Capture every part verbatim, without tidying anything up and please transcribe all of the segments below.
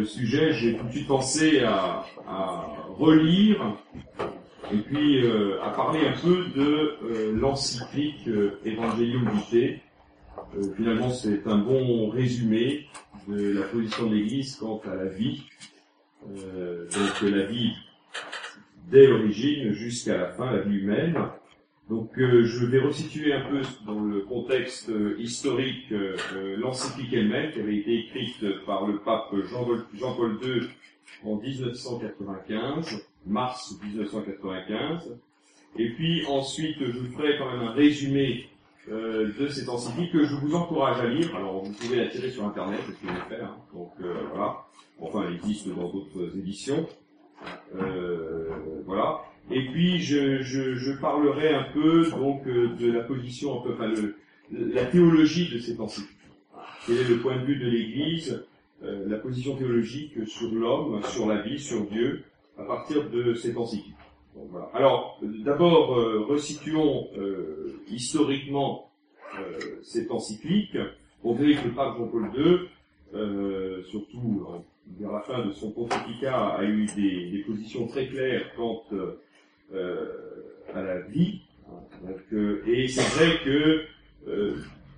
le sujet, j'ai tout de suite pensé à, à relire et puis euh, à parler un peu de euh, l'encyclique euh, Evangelium Vitae. Euh, finalement, c'est un bon résumé de la position de l'Église quant à la vie. Euh, donc la vie dès l'origine jusqu'à la fin, la vie humaine. Donc euh, je vais resituer un peu dans le contexte euh, historique euh, euh, l'encyclique elle-même, qui avait été écrite par le pape Jean-Paul, Jean-Paul deux en dix-neuf cent quatre-vingt-quinze, mars dix-neuf cent quatre-vingt-quinze. Et puis ensuite, je vous ferai quand même un résumé euh, de cette encyclique que je vous encourage à lire. Alors vous pouvez la tirer sur Internet, c'est ce que je vais faire. Hein. Donc euh, voilà. Enfin, elle existe dans d'autres éditions. Euh, voilà. Et puis je, je, je parlerai un peu donc de la position, un peu, enfin le, la théologie de cette encyclique. Quel est le point de vue de l'Église, euh, la position théologique sur l'homme, sur la vie, sur Dieu, à partir de cette encyclique. Donc, voilà. Alors, d'abord, euh, resituons euh, historiquement euh, cette encyclique. On verra que le pape Jean-Paul deux, euh, surtout euh, vers la fin de son pontificat, a eu des, des positions très claires quant euh, Euh, à la vie. Donc, euh, et c'est vrai que euh,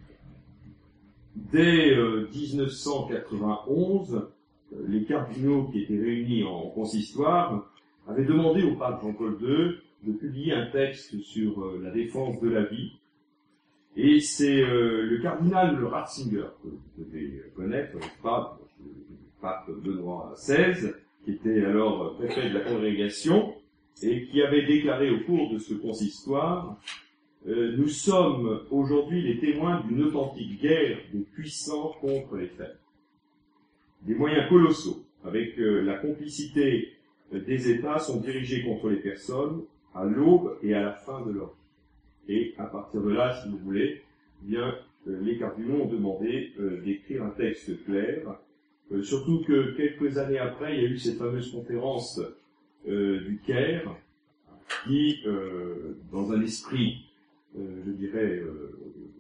dès euh, dix-neuf cent quatre-vingt-onze, euh, les cardinaux qui étaient réunis en consistoire avaient demandé au pape Jean-Paul deux de publier un texte sur euh, la défense de la vie. Et c'est euh, le cardinal Ratzinger, que vous devez connaître, le pape, le pape Benoît seize, qui était alors préfet de la congrégation, et qui avait déclaré au cours de ce consistoire euh, « Nous sommes aujourd'hui les témoins d'une authentique guerre des puissants contre les faibles. Des moyens colossaux, avec euh, la complicité euh, des États, sont dirigés contre les personnes à l'aube et à la fin de leur vie. » Et à partir de là, si vous voulez, eh bien, euh, les cardinaux ont demandé euh, d'écrire un texte clair, euh, surtout que quelques années après, il y a eu cette fameuse conférence Euh, du Caire, qui, euh, dans un esprit, euh, je dirais, euh,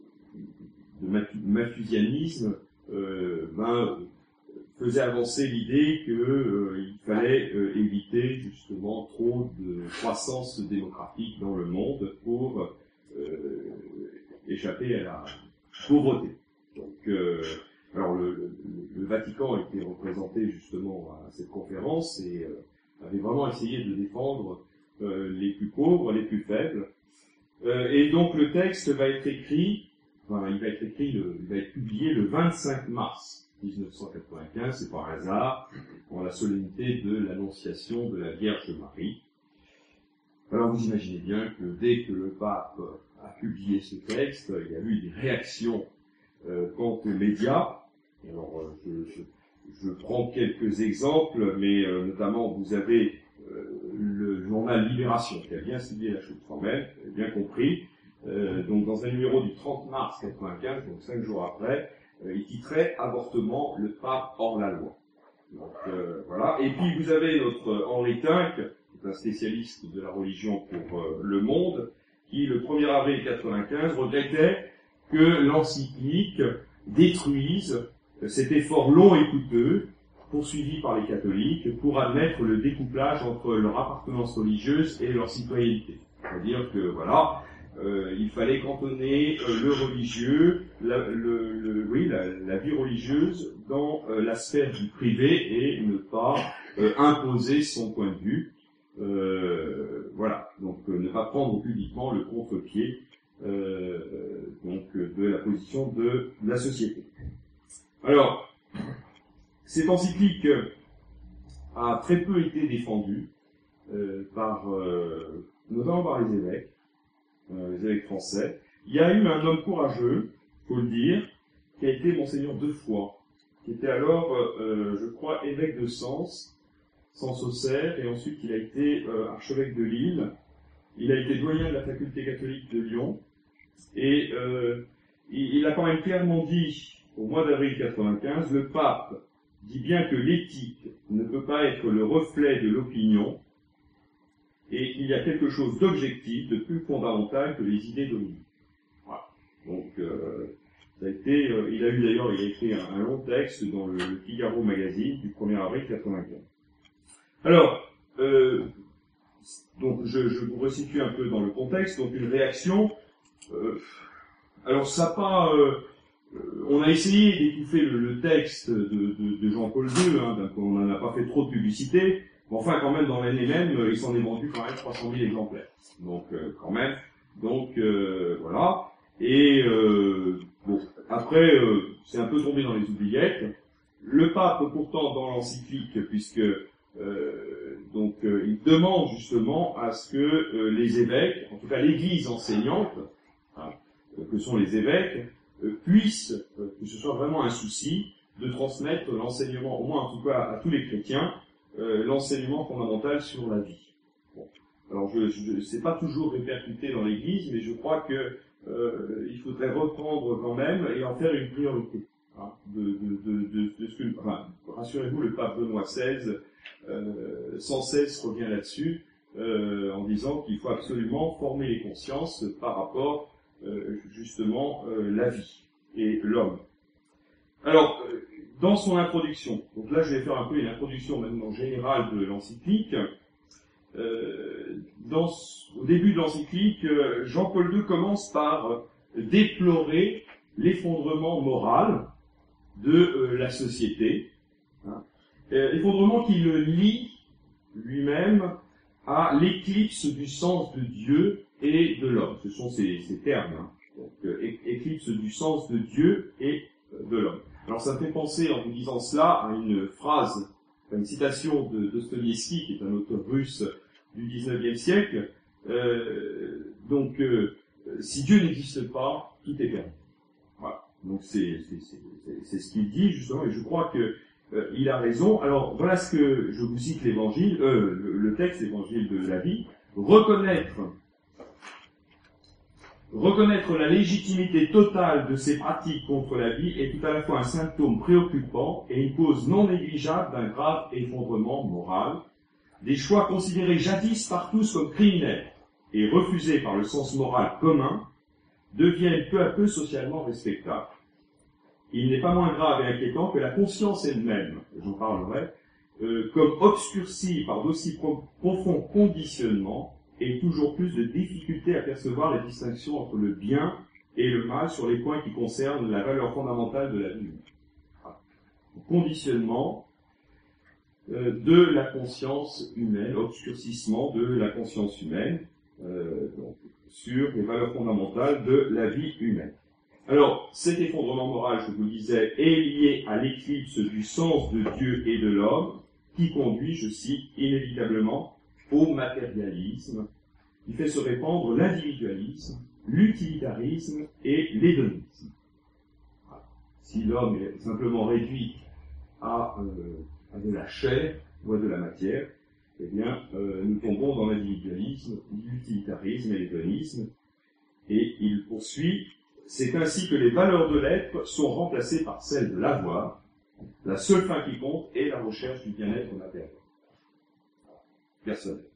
de malthusianisme, euh, ben, faisait avancer l'idée qu'il euh, fallait euh, éviter justement trop de croissance démographique dans le monde pour euh, échapper à la pauvreté. Donc, euh, alors le, le, le Vatican était représenté justement à cette conférence et euh, avait vraiment essayé de défendre euh, les plus pauvres, les plus faibles. Euh, et donc le texte va être écrit, enfin il va être écrit, le, il va être publié le vingt-cinq mars dix-neuf cent quatre-vingt-quinze, c'est par hasard, pour la solennité de l'Annonciation de la Vierge Marie. Alors vous imaginez bien que dès que le pape a publié ce texte, il y a eu des réactions euh, quant aux médias. Alors euh, je, je Je prends quelques exemples, mais euh, notamment vous avez euh, le journal Libération qui a bien ciblé la chose quand même, bien compris. Euh, donc dans un numéro du trente mars quatre-vingt-quinze, donc cinq jours après, euh, il titrait « Avortement, le pape hors la loi ». Donc euh, voilà. Et puis vous avez notre Henri Tinck, qui est un spécialiste de la religion pour euh, Le Monde, qui le premier avril quatre-vingt-quinze regrettait que l'encyclique détruise cet effort long et coûteux, poursuivi par les catholiques, pour admettre le découplage entre leur appartenance religieuse et leur citoyenneté. C'est-à-dire que, voilà, euh, il fallait cantonner euh, le religieux, la, le, le, oui, la, la vie religieuse dans euh, la sphère du privé et ne pas euh, imposer son point de vue. Euh, voilà, donc euh, ne pas prendre publiquement le contre-pied euh, donc, de la position de la société. Alors, cette encyclique a très peu été défendue, euh, par, euh, notamment par les évêques, euh, les évêques français. Il y a eu un homme courageux, faut le dire, qui a été Monseigneur Deux-Foix, qui était alors, euh, je crois, évêque de Sens, Sens-Auxerre, et ensuite il a été euh, archevêque de Lille. Il a été doyen de la faculté catholique de Lyon, et euh, il, il a quand même clairement dit, au mois d'avril quatre-vingt-quinze, le pape dit bien que l'éthique ne peut pas être le reflet de l'opinion et qu'il y a quelque chose d'objectif, de plus fondamental que les idées dominantes. Voilà. Donc, euh, Ça a été, euh, il a eu d'ailleurs, il a écrit un, un long texte dans le, le Figaro Magazine du premier avril quatre-vingt-quinze. Alors, euh, donc je, je vous resitue un peu dans le contexte. Donc une réaction. Euh, alors ça pas. Euh, on a essayé d'étouffer le, le texte de, de, de Jean-Paul deux. Hein, donc on n'en a pas fait trop de publicité. Mais enfin, quand même, dans l'année même, il s'en est vendu quand même trois cent mille exemplaires. Donc euh, quand même. Donc euh, voilà. Et euh, bon, après, euh, c'est un peu tombé dans les oubliettes. Le pape, pourtant, dans l'encyclique, puisque euh, donc euh, il demande justement à ce que euh, les évêques, en tout cas l'Église enseignante, hein, que sont les évêques, euh, puissent, euh, que ce soit vraiment un souci, de transmettre l'enseignement, au moins en tout cas à tous les chrétiens, euh, l'enseignement fondamental sur la vie. Bon. Alors, je, je c'est pas toujours répercuté dans l'Église, mais je crois que euh, il faudrait reprendre quand même et en faire une priorité. Hein, de, de, de, de, de ce que, enfin, rassurez-vous, le pape Benoît seize euh, sans cesse revient là-dessus, euh, en disant qu'il faut absolument former les consciences par rapport euh, justement euh, la vie et l'homme. Alors, euh, dans son introduction, donc là je vais faire un peu une introduction maintenant générale de l'encyclique. Euh, dans, au début de l'encyclique, euh, Jean-Paul deux commence par euh, déplorer l'effondrement moral de euh, la société, hein. euh, effondrement qui le lie lui-même à l'éclipse du sens de Dieu et de l'homme. Ce sont ces, ces termes, hein. Donc, euh, éclipse du sens de Dieu et euh, de l'homme. Alors ça me fait penser, en vous disant cela, à une phrase, à une citation de Dostoïevski, qui est un auteur russe du dix-neuvième siècle. Euh, donc, euh, si Dieu n'existe pas, tout est perdu. Voilà. Donc c'est, c'est, c'est, c'est ce qu'il dit justement, et je crois que euh, il a raison. Alors voilà ce que je vous cite l'évangile, euh, le, le texte évangile de la vie. Reconnaître, reconnaître la légitimité totale de ces pratiques contre la vie est tout à la fois un symptôme préoccupant et une cause non négligeable d'un grave effondrement moral. Des choix considérés jadis par tous comme criminels et refusés par le sens moral commun deviennent peu à peu socialement respectables. Il n'est pas moins grave et inquiétant que la conscience elle-même, j'en parlerai, euh, comme obscurcie par d'aussi pro- profonds conditionnements et toujours plus de difficultés à percevoir les distinctions entre le bien et le mal sur les points qui concernent la valeur fondamentale de la vie humaine. Voilà. Conditionnement euh, de la conscience humaine, obscurcissement de la conscience humaine, euh, donc, sur les valeurs fondamentales de la vie humaine. Alors, cet effondrement moral, je vous le disais, est lié à l'éclipse du sens de Dieu et de l'homme, qui conduit, je cite, inévitablement au matérialisme, qui fait se répandre l'individualisme, l'utilitarisme et l'hédonisme. Voilà. Si l'homme est simplement réduit à, euh, à de la chair ou à de la matière, eh bien, euh, nous tombons dans l'individualisme, l'utilitarisme et l'hédonisme. Et il poursuit, c'est ainsi que les valeurs de l'être sont remplacées par celles de l'avoir. La seule fin qui compte est la recherche du bien-être matériel. Personnel.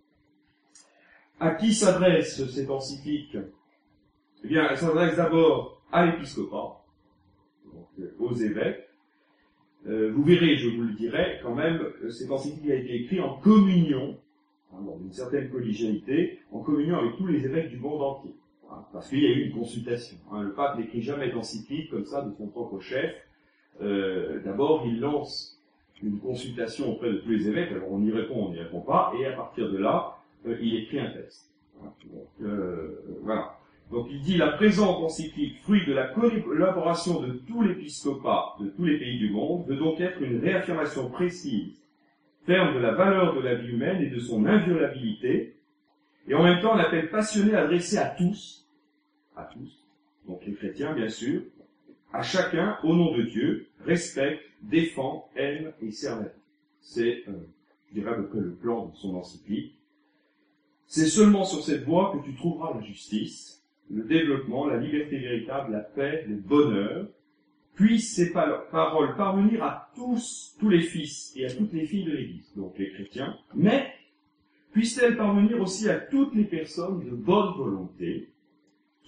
À qui s'adresse cette encyclique? Eh bien, elle s'adresse d'abord à l'épiscopat, donc euh, aux évêques. Euh, vous verrez, je vous le dirai, quand même, cette encyclique a été écrite en communion, hein, dans une certaine collégialité, en communion avec tous les évêques du monde entier. Hein, parce qu'il y a eu une consultation. Hein, le pape n'écrit jamais d'encyclique comme ça de son propre chef. Euh, d'abord, il lance une consultation auprès de tous les évêques, alors on y répond, on n'y répond pas, et à partir de là, euh, il écrit un texte. Hein, donc, euh, voilà. Donc il dit, la présente encyclique, fruit de la collaboration de tout l'épiscopat de tous les pays du monde, veut donc être une réaffirmation précise, ferme de la valeur de la vie humaine et de son inviolabilité, et en même temps un appel passionné adressé à tous, à tous, donc les chrétiens bien sûr, à chacun, au nom de Dieu, respecte, défend, aime et sert la vie. C'est, euh, je dirais à peu près le plan de son encyclique. C'est seulement sur cette voie que tu trouveras la justice, le développement, la liberté véritable, la paix, le bonheur. Puissent ces paroles parvenir à tous, tous les fils et à toutes les filles de l'Église, donc les chrétiens, mais puissent-elles parvenir aussi à toutes les personnes de bonne volonté,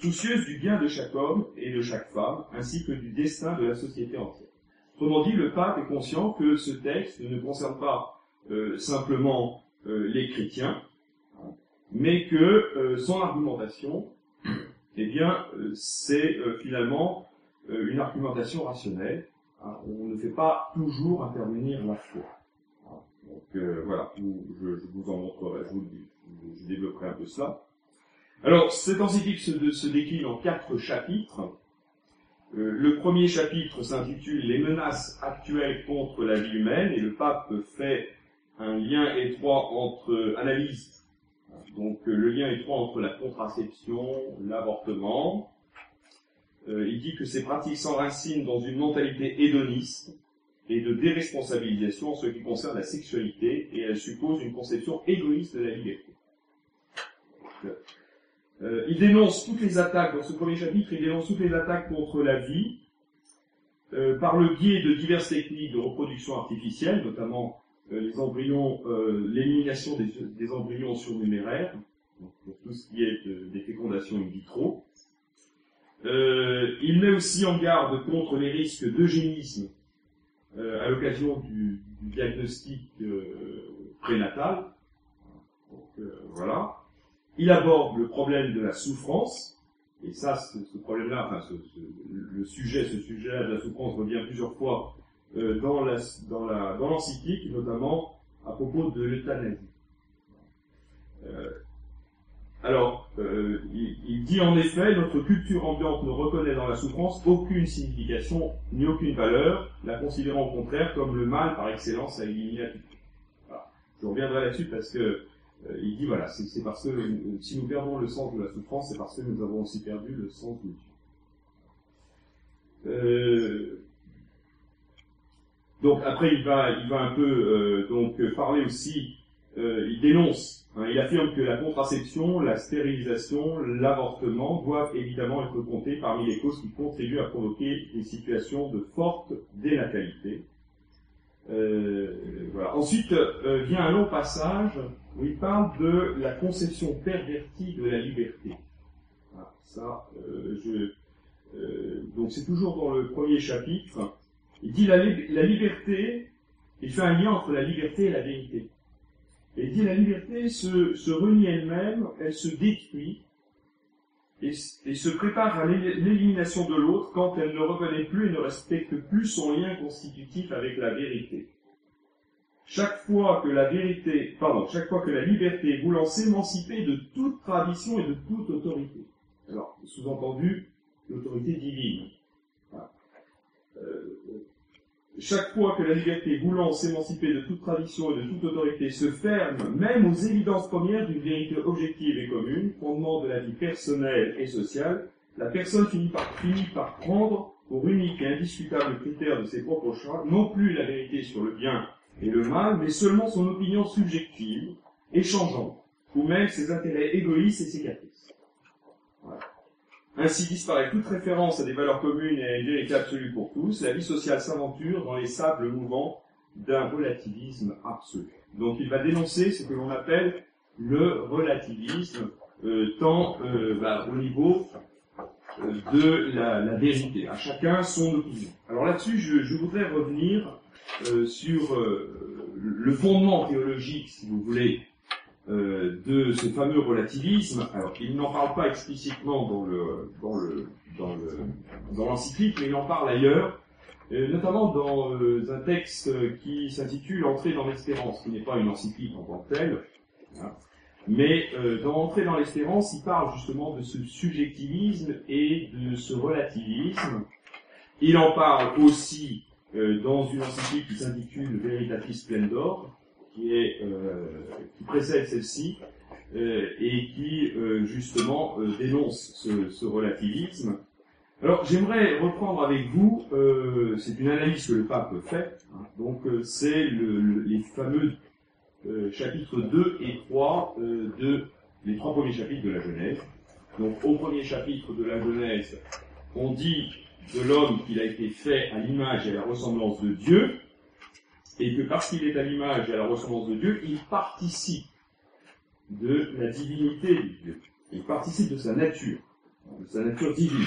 soucieuse du bien de chaque homme et de chaque femme, ainsi que du destin de la société entière. Autrement dit, le pape est conscient que ce texte ne concerne pas euh, simplement euh, les chrétiens, mais que euh, son argumentation, eh bien, euh, c'est euh, finalement euh, une argumentation rationnelle. Hein, on ne fait pas toujours intervenir la foi. Hein, donc euh, voilà, je, je vous en montrerai, je, vous, je, je développerai un peu cela. Alors, cette encyclique se, se décline en quatre chapitres. Euh, le premier chapitre s'intitule « Les menaces actuelles contre la vie humaine » et le pape fait un lien étroit entre analyse, donc euh, le lien étroit entre la contraception, l'avortement. Euh, il dit que ces pratiques s'enracinent dans une mentalité hédoniste et de déresponsabilisation en ce qui concerne la sexualité, et elles supposent une conception égoïste de la liberté. Donc, Euh, il dénonce toutes les attaques, dans ce premier chapitre, il dénonce toutes les attaques contre la vie, euh, par le biais de diverses techniques de reproduction artificielle, notamment euh, les embryons, euh, l'élimination des, des embryons surnuméraires, donc pour tout ce qui est de, des fécondations in vitro. Euh, il met aussi en garde contre les risques d'eugénisme euh, à l'occasion du, du diagnostic euh, prénatal. Donc euh, voilà. Il aborde le problème de la souffrance, et ça, ce, ce problème-là, enfin, ce, ce, le sujet, ce sujet-là de la souffrance revient plusieurs fois euh, dans, la, dans, la, dans l'encyclique, notamment à propos de l'euthanasie. Euh, alors, euh, il, il dit en effet, notre culture ambiante ne reconnaît dans la souffrance aucune signification ni aucune valeur, la considérant au contraire comme le mal par excellence à éliminer à tout prix. Voilà. Je reviendrai là-dessus parce que Euh, il dit voilà, c'est, c'est parce que euh, si nous perdons le sens de la souffrance, c'est parce que nous avons aussi perdu le sens de Dieu. Euh, donc après il va, il va un peu euh, donc parler aussi, euh, il dénonce, hein, il affirme que la contraception, la stérilisation, l'avortement doivent évidemment être comptés parmi les causes qui contribuent à provoquer des situations de forte dénatalité. Euh, voilà. Ensuite euh, vient un long passage où il parle de la conception pervertie de la liberté. Voilà, ça, euh, je, euh, donc c'est toujours dans le premier chapitre. Il dit la, la liberté, il fait un lien entre la liberté et la vérité. Et il dit la liberté se, se renie elle-même, elle se détruit et, et se prépare à l'élimination de l'autre quand elle ne reconnaît plus et ne respecte plus son lien constitutif avec la vérité. Chaque fois que la vérité, pardon, chaque fois que la liberté voulant s'émanciper de toute tradition et de toute autorité. Alors, sous-entendu, l'autorité divine. Voilà. Euh, chaque fois que la liberté voulant s'émanciper de toute tradition et de toute autorité se ferme, même aux évidences premières d'une vérité objective et commune, fondement de la vie personnelle et sociale, la personne finit par, finit par prendre pour unique et indiscutable critère de ses propres choix, non plus la vérité sur le bien et le mal, mais seulement son opinion subjective et changeante, ou même ses intérêts égoïstes et ses caprices. Voilà. Ainsi disparaît toute référence à des valeurs communes et à une vérité absolue pour tous, la vie sociale s'aventure dans les sables mouvants d'un relativisme absolu. Donc il va dénoncer ce que l'on appelle le relativisme, euh, tant euh, bah, au niveau euh, de la, la vérité, à chacun son opinion. Alors là-dessus, je, je voudrais revenir Euh, sur euh, le fondement théologique, si vous voulez, euh, de ce fameux relativisme. Alors, il n'en parle pas explicitement dans le dans le dans le dans l'encyclique, mais il en parle ailleurs, euh, notamment dans euh, un texte qui s'intitule Entrée dans l'espérance, qui n'est pas une encyclique en tant que telle, hein, mais euh, dans Entrée dans l'espérance, il parle justement de ce subjectivisme et de ce relativisme. Il en parle aussi Euh, dans une encyclique qui s'intitule Veritatis Splendor, qui est euh, qui précède celle-ci euh, et qui euh, justement euh, dénonce ce, ce relativisme. Alors j'aimerais reprendre avec vous, euh, c'est une analyse que le pape fait, hein, donc euh, c'est le, le, les fameux euh, chapitres deux et trois euh, de les trois premiers chapitres de la Genèse. Donc au premier chapitre de la Genèse, on dit de l'homme qu'il a été fait à l'image et à la ressemblance de Dieu, et que parce qu'il est à l'image et à la ressemblance de Dieu, il participe de la divinité de Dieu. Il participe de sa nature. de sa nature divine.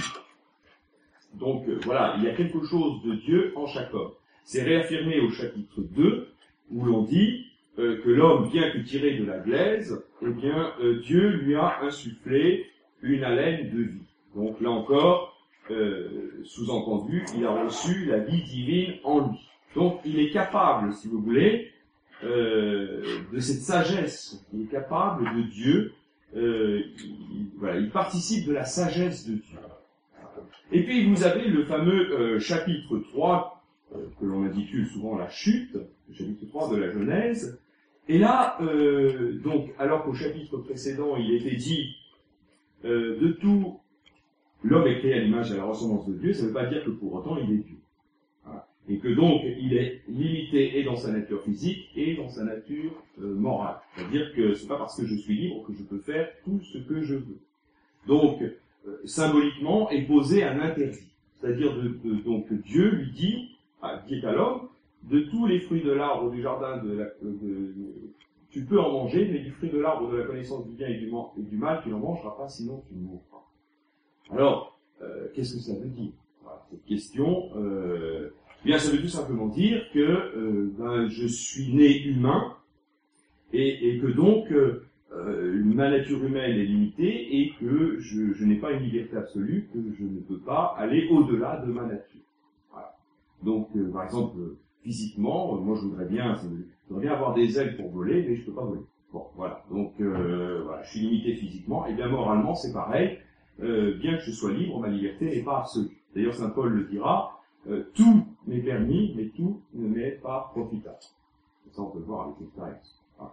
Donc euh, voilà, il y a quelque chose de Dieu en chaque homme. C'est réaffirmé au chapitre deux, où l'on dit euh, que l'homme, bien que tiré de la glaise, eh bien euh, Dieu lui a insufflé une haleine de vie. Donc là encore, euh, sous-entendu, il a reçu la vie divine en lui. Donc il est capable, si vous voulez, euh, de cette sagesse, il est capable de Dieu, euh, il, voilà, il participe de la sagesse de Dieu. Et puis vous avez le fameux euh, chapitre trois, euh, que l'on intitule souvent la chute, le chapitre trois de la Genèse. Et là, euh, donc, alors qu'au chapitre précédent, il était dit euh, de tout, l'homme est créé à l'image et à la ressemblance de Dieu, ça ne veut pas dire que pour autant il est Dieu. Voilà. Et que donc il est limité et dans sa nature physique et dans sa nature euh, morale. C'est-à-dire que c'est pas parce que je suis libre que je peux faire tout ce que je veux. Donc, euh, symboliquement, est posé un interdit. C'est-à-dire de, de, donc Dieu lui dit, ah, dit à l'homme, de tous les fruits de l'arbre du jardin de la, de, de, tu peux en manger, mais du fruit de l'arbre de la connaissance du bien et du, et du mal, tu n'en mangeras pas, sinon tu mourras. Alors, euh, qu'est-ce que ça veut dire? Voilà, cette question, euh, eh bien, ça veut tout simplement dire que euh, ben, je suis né humain et, et que donc euh, ma nature humaine est limitée et que je, je n'ai pas une liberté absolue, que je ne peux pas aller au-delà de ma nature. Voilà. Donc, euh, par exemple, physiquement, moi je voudrais bien, je voudrais bien avoir des ailes pour voler, mais je ne peux pas voler. Bon, voilà. Donc, euh, voilà, je suis limité physiquement. Et bien moralement, c'est pareil. Euh, bien que je sois libre, ma liberté n'est pas absolue. D'ailleurs, saint Paul le dira, euh, tout m'est permis, mais tout ne m'est pas profitable. Ça, on peut le voir avec l'expérience. Voilà.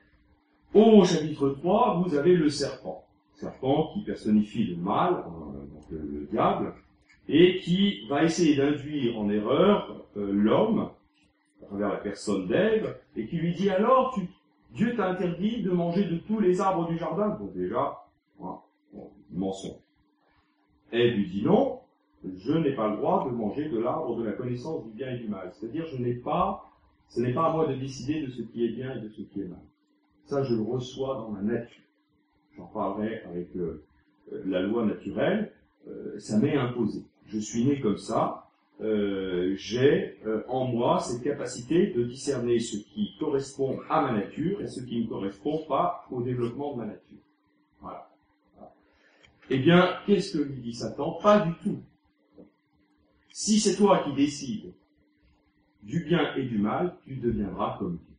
Au chapitre trois, vous avez le serpent. Serpent qui personnifie le mal, euh, donc le, le diable, et qui va essayer d'induire en erreur euh, l'homme, à travers la personne d'Ève, et qui lui dit alors, tu, Dieu t'a interdit de manger de tous les arbres du jardin. Donc déjà, voilà. Bon, mensonge. Ève lui dit non, je n'ai pas le droit de manger de l'arbre de la connaissance du bien et du mal. C'est-à-dire, je n'ai pas, ce n'est pas à moi de décider de ce qui est bien et de ce qui est mal. Ça, je le reçois dans ma nature. J'en parlerai avec euh, la loi naturelle. Euh, ça m'est imposé. Je suis né comme ça. Euh, j'ai euh, en moi cette capacité de discerner ce qui correspond à ma nature et ce qui ne correspond pas au développement de ma nature. Voilà. Eh bien, qu'est-ce que lui dit Satan? Pas du tout. Si c'est toi qui décides du bien et du mal, tu deviendras comme Dieu.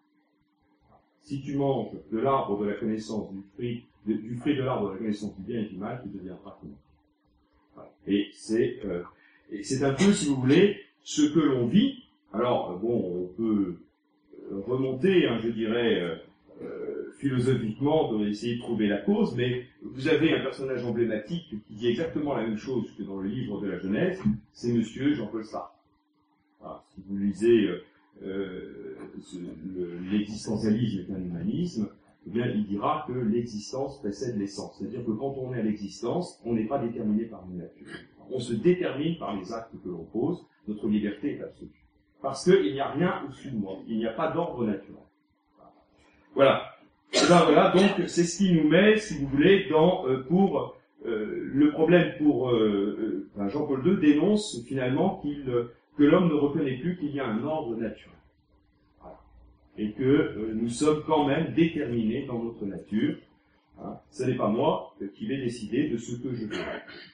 Si tu manges de l'arbre de la connaissance du fruit, de, du fruit de l'arbre de la connaissance du bien et du mal, tu deviendras comme Dieu. Voilà. Et c'est, euh, et c'est un peu, si vous voulez, ce que l'on vit. Alors, bon, on peut remonter, hein, je dirais, euh, Euh, philosophiquement, de essayer de trouver la cause, mais vous avez un personnage emblématique qui dit exactement la même chose que dans le livre de la Genèse, c'est monsieur Jean-Paul Sartre. Voilà. Si vous lisez euh, euh, ce, le, l'existentialisme est un humanisme, eh bien, il dira que l'existence précède l'essence. C'est-à-dire que quand on est à l'existence, on n'est pas déterminé par une nature. On se détermine par les actes que l'on pose, notre liberté est absolue. Parce qu'il n'y a rien au-dessus de moi, il n'y a pas d'ordre naturel. Voilà. Et ben voilà, donc c'est ce qui nous met, si vous voulez, dans euh, pour euh, le problème pour euh, euh, Jean-Paul deux dénonce finalement qu'il euh, que l'homme ne reconnaît plus qu'il y a un ordre naturel. Voilà. Et que euh, nous sommes quand même déterminés dans notre nature. Hein. Ce n'est pas moi euh, qui vais décider de ce que je veux.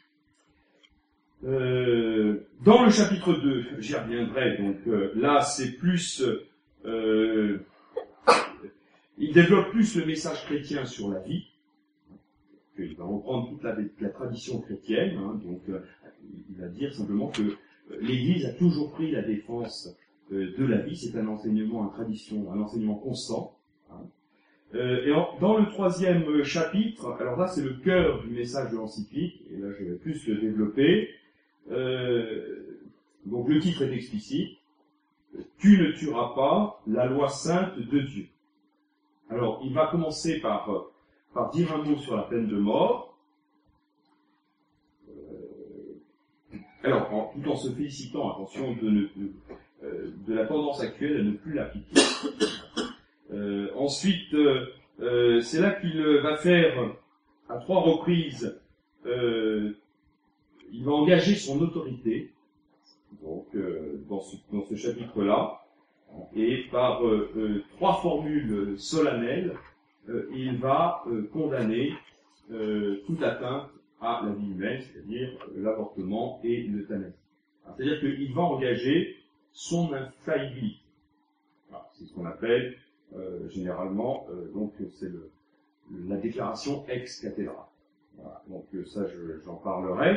Euh, dans le chapitre deux, j'y reviendrai, donc euh, là c'est plus euh, il développe plus le message chrétien sur la vie. Il va reprendre toute la, la tradition chrétienne. Hein, donc, euh, il va dire simplement que euh, l'Église a toujours pris la défense euh, de la vie. C'est un enseignement, une tradition, un enseignement constant. Hein. Euh, et en, dans le troisième chapitre, alors là, c'est le cœur du message de l'encyclique. Et là, je vais plus le développer. Euh, donc, le titre est explicite. Tu ne tueras pas, la loi sainte de Dieu. Alors, il va commencer par, par dire un mot sur la peine de mort. Euh, alors, en, tout en se félicitant, attention, de, de, de, de la tendance actuelle à ne plus l'appliquer. Euh, ensuite, euh, c'est là qu'il va faire à trois reprises euh, il va engager son autorité, donc euh, dans ce, dans ce chapitre-là, et par euh, euh, trois formules solennelles, euh, il va euh, condamner euh, toute atteinte à la vie humaine, c'est-à-dire euh, l'avortement et l'euthanasie. C'est-à-dire qu'il va engager son infaillibilité. Voilà, c'est ce qu'on appelle euh, généralement, euh, donc c'est le, la déclaration ex cathedra. Voilà, donc ça je, j'en parlerai.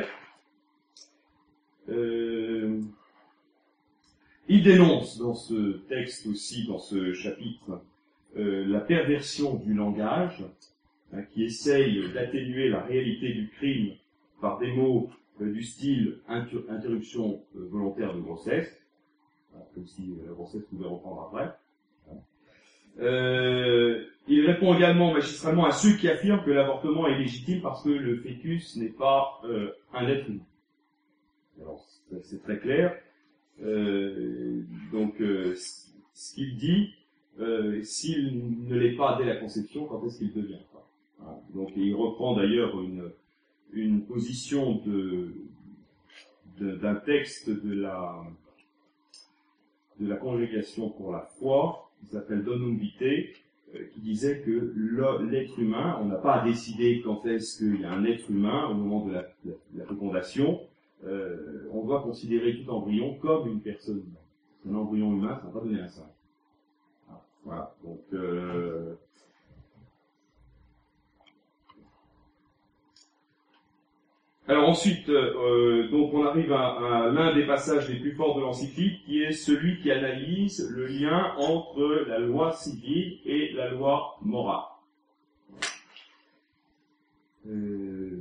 Euh, il dénonce dans ce texte aussi, dans ce chapitre, euh, la perversion du langage, hein, qui essaye d'atténuer la réalité du crime par des mots euh, du style inter- interruption euh, volontaire de grossesse, hein, comme si euh, la grossesse pouvait reprendre après. Hein. Euh, il répond également magistralement à ceux qui affirment que l'avortement est légitime parce que le fœtus n'est pas euh, un être humain. Alors, c'est très clair. Euh, donc, euh, ce qu'il dit, euh, s'il ne l'est pas dès la conception, quand est-ce qu'il devient quoi, hein. Donc, il reprend d'ailleurs une, une position de, de, d'un texte de la, de la Congrégation pour la foi, qui s'appelle Donum Vitae, euh, qui disait que l'être humain, on n'a pas à décider quand est-ce qu'il y a un être humain au moment de la, la, la fécondation. Euh, on doit considérer tout embryon comme une personne humaine. Un embryon humain, ça ne va pas donner un sein. Voilà. Donc, euh... alors ensuite, euh, donc on arrive à, à l'un des passages les plus forts de l'encyclique, qui est celui qui analyse le lien entre la loi civile et la loi morale. Euh...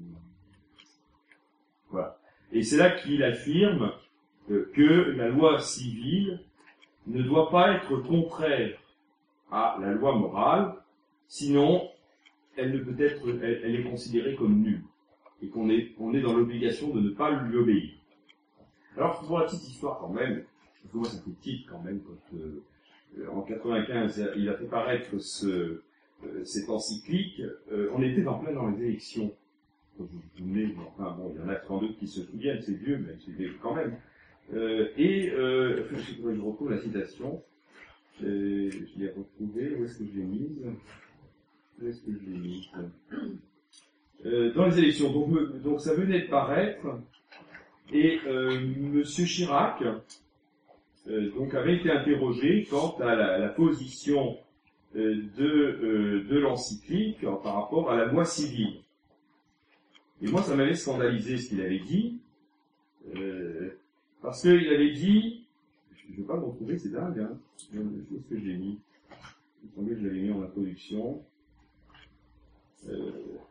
Voilà. Et c'est là qu'il affirme euh, que la loi civile ne doit pas être contraire à la loi morale, sinon elle ne peut être, elle, elle est considérée comme nulle, et qu'on est, on est dans l'obligation de ne pas lui obéir. Alors pour la petite histoire quand même, parce que moi ça fait titre quand même, quand euh, en quatre-vingt-quinze il a fait paraître ce, euh, cette encyclique, euh, on était en plein dans les élections. Vous souvenez, enfin bon, il y en a trente-deux qui se souviennent, c'est vieux, mais c'est vieux quand même. Euh, et euh, je, je retrouve la citation, euh, je l'ai retrouvée, où est-ce que je l'ai mise Où est-ce que je l'ai mise euh, Dans les élections, donc, me, donc ça venait de paraître, et euh, Monsieur Chirac euh, donc avait été interrogé quant à la, la position euh, de, euh, de l'encyclique euh, par rapport à la loi civile. Et moi, ça m'avait scandalisé ce qu'il avait dit, euh, parce qu'il avait dit, je ne vais pas me retrouver, c'est dingue, hein, où est-ce que je l'ai mis? Il me semblait que je l'avais mis en introduction. Euh,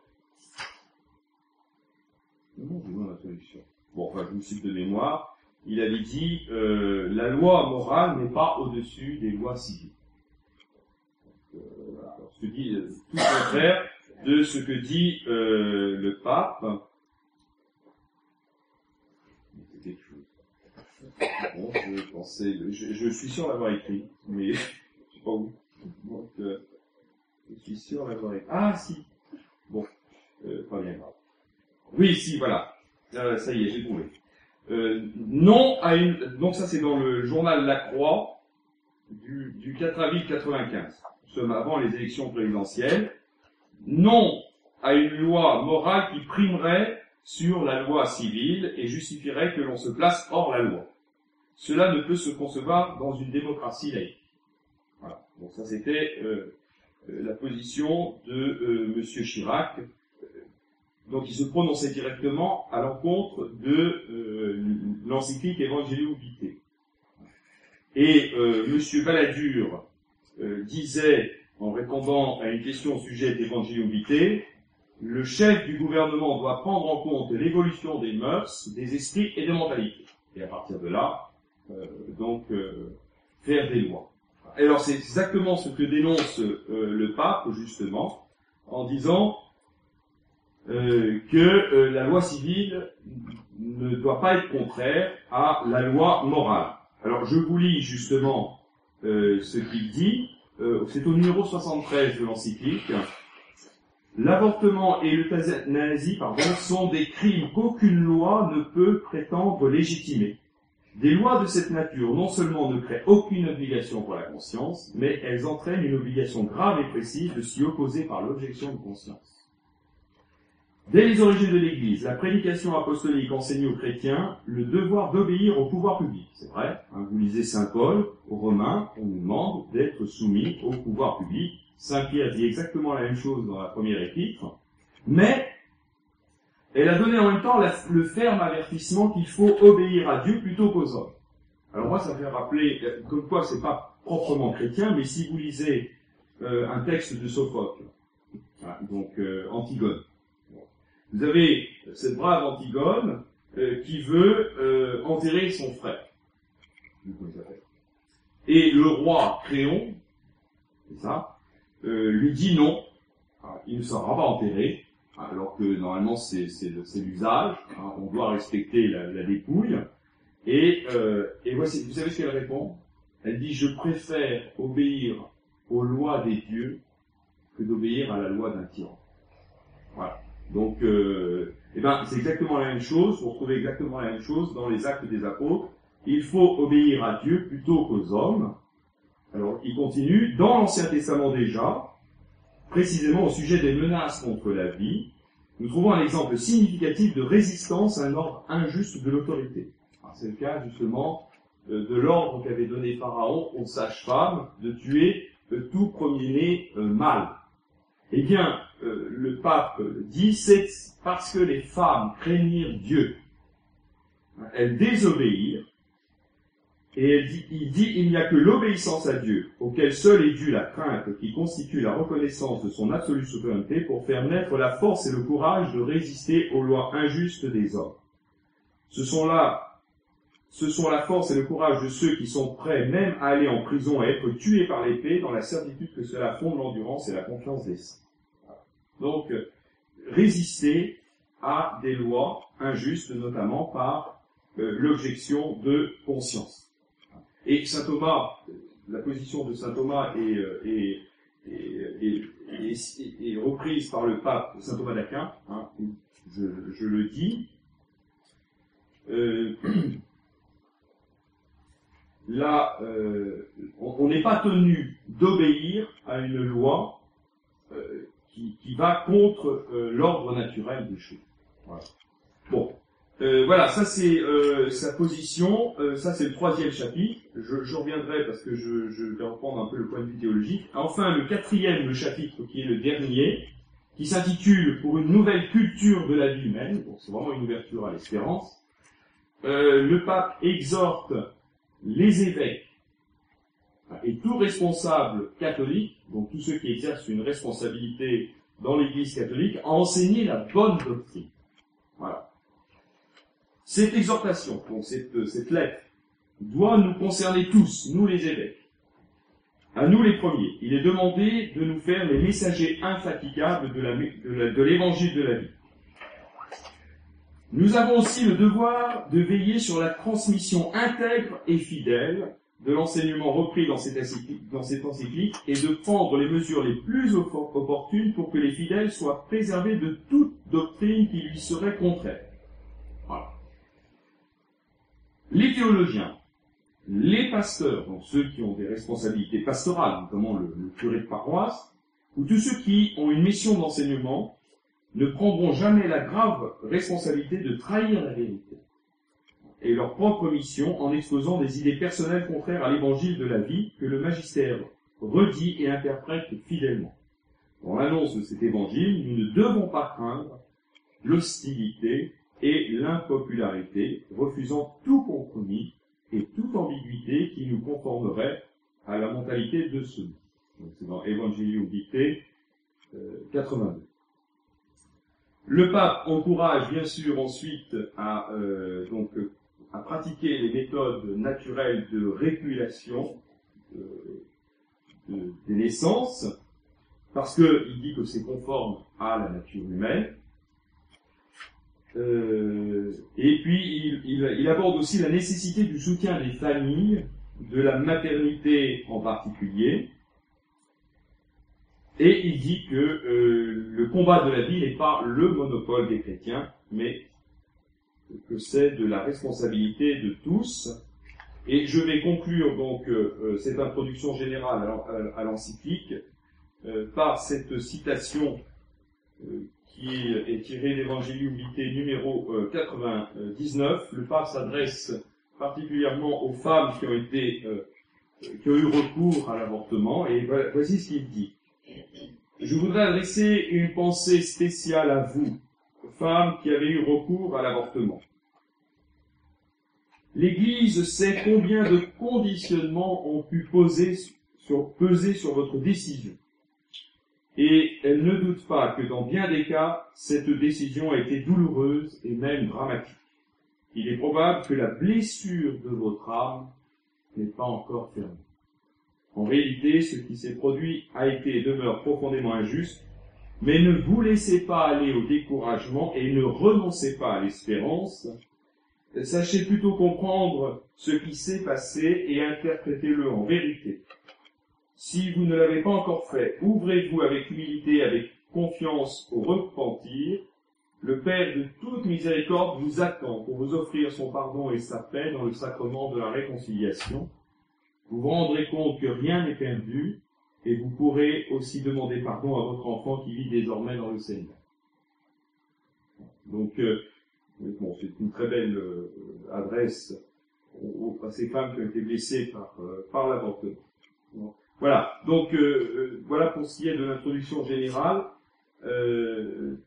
non, je l'ai mis en introduction. Bon, enfin, je me cite de mémoire. Il avait dit, euh, la loi morale n'est pas au-dessus des lois civiles. Donc, euh, voilà. Alors, ce que dit, euh, tout le contraire de ce que dit euh, le pape. C'est quelque chose. Bon, je pensais, je, je suis sûr d'avoir écrit, mais je sais pas où. Donc, euh, je suis sûr d'avoir écrit. Ah, si. Bon, euh, pas bien grave. Oui, si, voilà. Euh, ça y est, j'ai trouvé. Euh, non à une. Donc ça, c'est dans le journal La Croix du, du quatre avril quatre-vingt-quinze. Nous sommes avant les élections présidentielles. Non à une loi morale qui primerait sur la loi civile et justifierait que l'on se place hors la loi. Cela ne peut se concevoir dans une démocratie laïque. Voilà. Donc ça, c'était euh, la position de euh, Monsieur Chirac. Donc il se prononçait directement à l'encontre de euh, l'encyclique Evangelii Vitae. Et euh, Monsieur Balladur euh, disait, en répondant à une question au sujet d'Evangelii Vitae, le chef du gouvernement doit prendre en compte l'évolution des mœurs, des esprits et des mentalités. Et à partir de là, euh, donc, euh, faire des lois. Et alors c'est exactement ce que dénonce euh, le pape, justement, en disant euh, que euh, la loi civile ne doit pas être contraire à la loi morale. Alors je vous lis justement euh, ce qu'il dit. Euh, c'est au numéro soixante-treize de l'encyclique. L'avortement et l'euthanasie, pardon, sont des crimes qu'aucune loi ne peut prétendre légitimer. Des lois de cette nature non seulement ne créent aucune obligation pour la conscience, mais elles entraînent une obligation grave et précise de s'y opposer par l'objection de conscience. Dès les origines de l'Église, la prédication apostolique enseigne aux chrétiens le devoir d'obéir au pouvoir public. C'est vrai, hein, vous lisez Saint Paul, aux Romains, on nous demande d'être soumis au pouvoir public. Saint Pierre dit exactement la même chose dans la première épître, mais elle a donné en même temps la, le ferme avertissement qu'il faut obéir à Dieu plutôt qu'aux hommes. Alors moi, ça me fait rappeler, comme quoi c'est pas proprement chrétien, mais si vous lisez euh, un texte de Sophocle, voilà, donc euh, Antigone, vous avez cette brave Antigone euh, qui veut euh, enterrer son frère. Et le roi Créon, c'est ça, euh, lui dit non, il ne sera pas enterré, alors que normalement c'est, c'est, c'est l'usage, hein, on doit respecter la, la dépouille. Et, euh, et voici, vous savez ce qu'elle répond? Elle dit: je préfère obéir aux lois des dieux que d'obéir à la loi d'un tyran. Voilà. Donc, euh, eh ben, c'est exactement la même chose, vous retrouvez exactement la même chose dans les Actes des Apôtres. Il faut obéir à Dieu plutôt qu'aux hommes. Alors, il continue, dans l'Ancien Testament déjà, précisément au sujet des menaces contre la vie, nous trouvons un exemple significatif de résistance à un ordre injuste de l'autorité. C'est le cas, justement, de l'ordre qu'avait donné Pharaon aux sages-femmes de tuer tout premier-né euh, mâle. Eh bien, euh, le pape dit, c'est parce que les femmes craignirent Dieu. Elles désobéirent, et elle dit, il dit, il n'y a que l'obéissance à Dieu, auquel seule est due la crainte qui constitue la reconnaissance de son absolue souveraineté pour faire naître la force et le courage de résister aux lois injustes des hommes. Ce sont là, ce sont la force et le courage de ceux qui sont prêts même à aller en prison et être tués par l'épée dans la certitude que cela fonde l'endurance et la confiance des saints. Donc, résister à des lois injustes, notamment par euh, l'objection de conscience. Et saint Thomas, la position de saint Thomas est, est, est, est, est, est reprise par le pape saint Thomas d'Aquin, hein, je, je le dis. Euh, là, euh, on n'est pas tenu d'obéir à une loi euh, qui, qui va contre euh, l'ordre naturel des choses. Voilà. Bon. Euh, voilà, ça c'est euh, sa position, euh, ça c'est le troisième chapitre, je, je reviendrai parce que je, je vais reprendre un peu le point de vue théologique. Enfin, le quatrième le chapitre qui est le dernier, qui s'intitule « Pour une nouvelle culture de la vie humaine », donc c'est vraiment une ouverture à l'espérance. Euh, le pape exhorte les évêques et tout responsable catholique, donc tous ceux qui exercent une responsabilité dans l'Église catholique, à enseigner la bonne doctrine. Voilà. Cette exhortation, donc cette, cette lettre, doit nous concerner tous, nous les évêques. À nous les premiers. Il est demandé de nous faire les messagers infatigables de, la, de, la, de l'évangile de la vie. Nous avons aussi le devoir de veiller sur la transmission intègre et fidèle de l'enseignement repris dans cette encyclique, dans cette encyclique et de prendre les mesures les plus opportunes pour que les fidèles soient préservés de toute doctrine qui lui serait contraire. Voilà. Les théologiens, les pasteurs, donc ceux qui ont des responsabilités pastorales, notamment le, le curé de paroisse, ou tous ceux qui ont une mission d'enseignement, ne prendront jamais la grave responsabilité de trahir la vérité et leur propre mission en exposant des idées personnelles contraires à l'évangile de la vie que le magistère redit et interprète fidèlement. Dans l'annonce de cet évangile, nous ne devons pas craindre l'hostilité et l'impopularité, refusant tout compromis et toute ambiguïté qui nous conformerait à la mentalité de ceux. Donc c'est dans Evangelium Dicté euh, quatre-vingt-deux. Le pape encourage bien sûr ensuite à euh, donc à pratiquer les méthodes naturelles de régulation de, de, des naissances, parce qu'il dit que c'est conforme à la nature humaine. Euh, et puis, il, il, il aborde aussi la nécessité du soutien des familles, de la maternité en particulier, Et il dit que euh, le combat de la vie n'est pas le monopole des chrétiens, mais que c'est de la responsabilité de tous. Et je vais conclure donc euh, cette introduction générale à, à, à l'encyclique euh, par cette citation euh, qui est, est tirée d'Evangelii Vitae numéro euh, quatre-vingt-dix-neuf. Le pape s'adresse particulièrement aux femmes qui ont été euh, qui ont eu recours à l'avortement, et voilà, voici ce qu'il dit. Je voudrais adresser une pensée spéciale à vous, femmes qui avez eu recours à l'avortement. L'Église sait combien de conditionnements ont pu poser sur, peser sur votre décision. Et elle ne doute pas que dans bien des cas, cette décision a été douloureuse et même dramatique. Il est probable que la blessure de votre âme n'est pas encore fermée. En réalité, ce qui s'est produit a été et demeure profondément injuste, mais ne vous laissez pas aller au découragement et ne renoncez pas à l'espérance. Sachez plutôt comprendre ce qui s'est passé et interprétez-le en vérité. Si vous ne l'avez pas encore fait, ouvrez-vous avec humilité, avec confiance au repentir. Le Père de toute miséricorde vous attend pour vous offrir son pardon et sa paix dans le sacrement de la réconciliation. Vous vous rendrez compte que rien n'est perdu et vous pourrez aussi demander pardon à votre enfant qui vit désormais dans le Seigneur. Donc, euh, bon, c'est une très belle euh, adresse aux, à ces femmes qui ont été blessées par, euh, par l'avortement. Bon. Voilà, donc euh, euh, voilà pour ce qui est de l'introduction générale euh,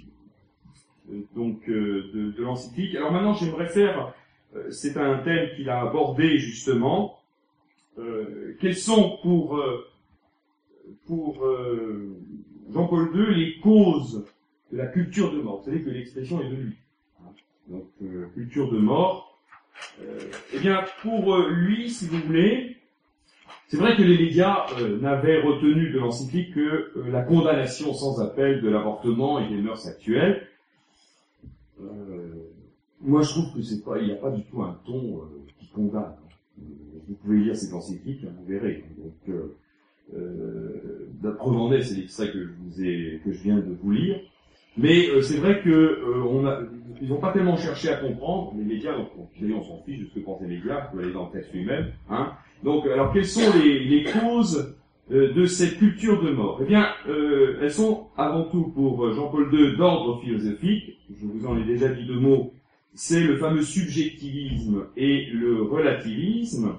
donc euh, de, de l'encyclique. Alors maintenant, j'aimerais faire, euh, c'est un thème qu'il a abordé justement, euh, quelles sont pour, euh, pour euh, Jean-Paul deux les causes de la culture de mort. Vous savez que l'expression est de lui. Donc, euh, culture de mort. Euh, eh bien, pour euh, lui, si vous voulez, c'est vrai que les médias euh, n'avaient retenu de l'encyclique que euh, la condamnation sans appel de l'avortement et des mœurs actuelles. Euh, moi, je trouve que c'est pas, il n'y a pas du tout un ton euh, qui condamne. Vous pouvez lire cette encyclique, hein, vous verrez. Donc, euh, euh, la preuve en est, c'est l'extrait que je vous ai, que je viens de vous lire. Mais euh, c'est vrai que euh, on a, ils n'ont pas tellement cherché à comprendre les médias. Donc, on, on s'en fiche de ce que pensent les médias. Vous pouvez aller dans le texte lui-même. Hein. Donc, alors, quelles sont les, les causes euh, de cette culture de mort? Eh bien, euh, elles sont avant tout pour Jean-Paul deux d'ordre philosophique. Je vous en ai déjà dit deux mots. C'est le fameux subjectivisme et le relativisme.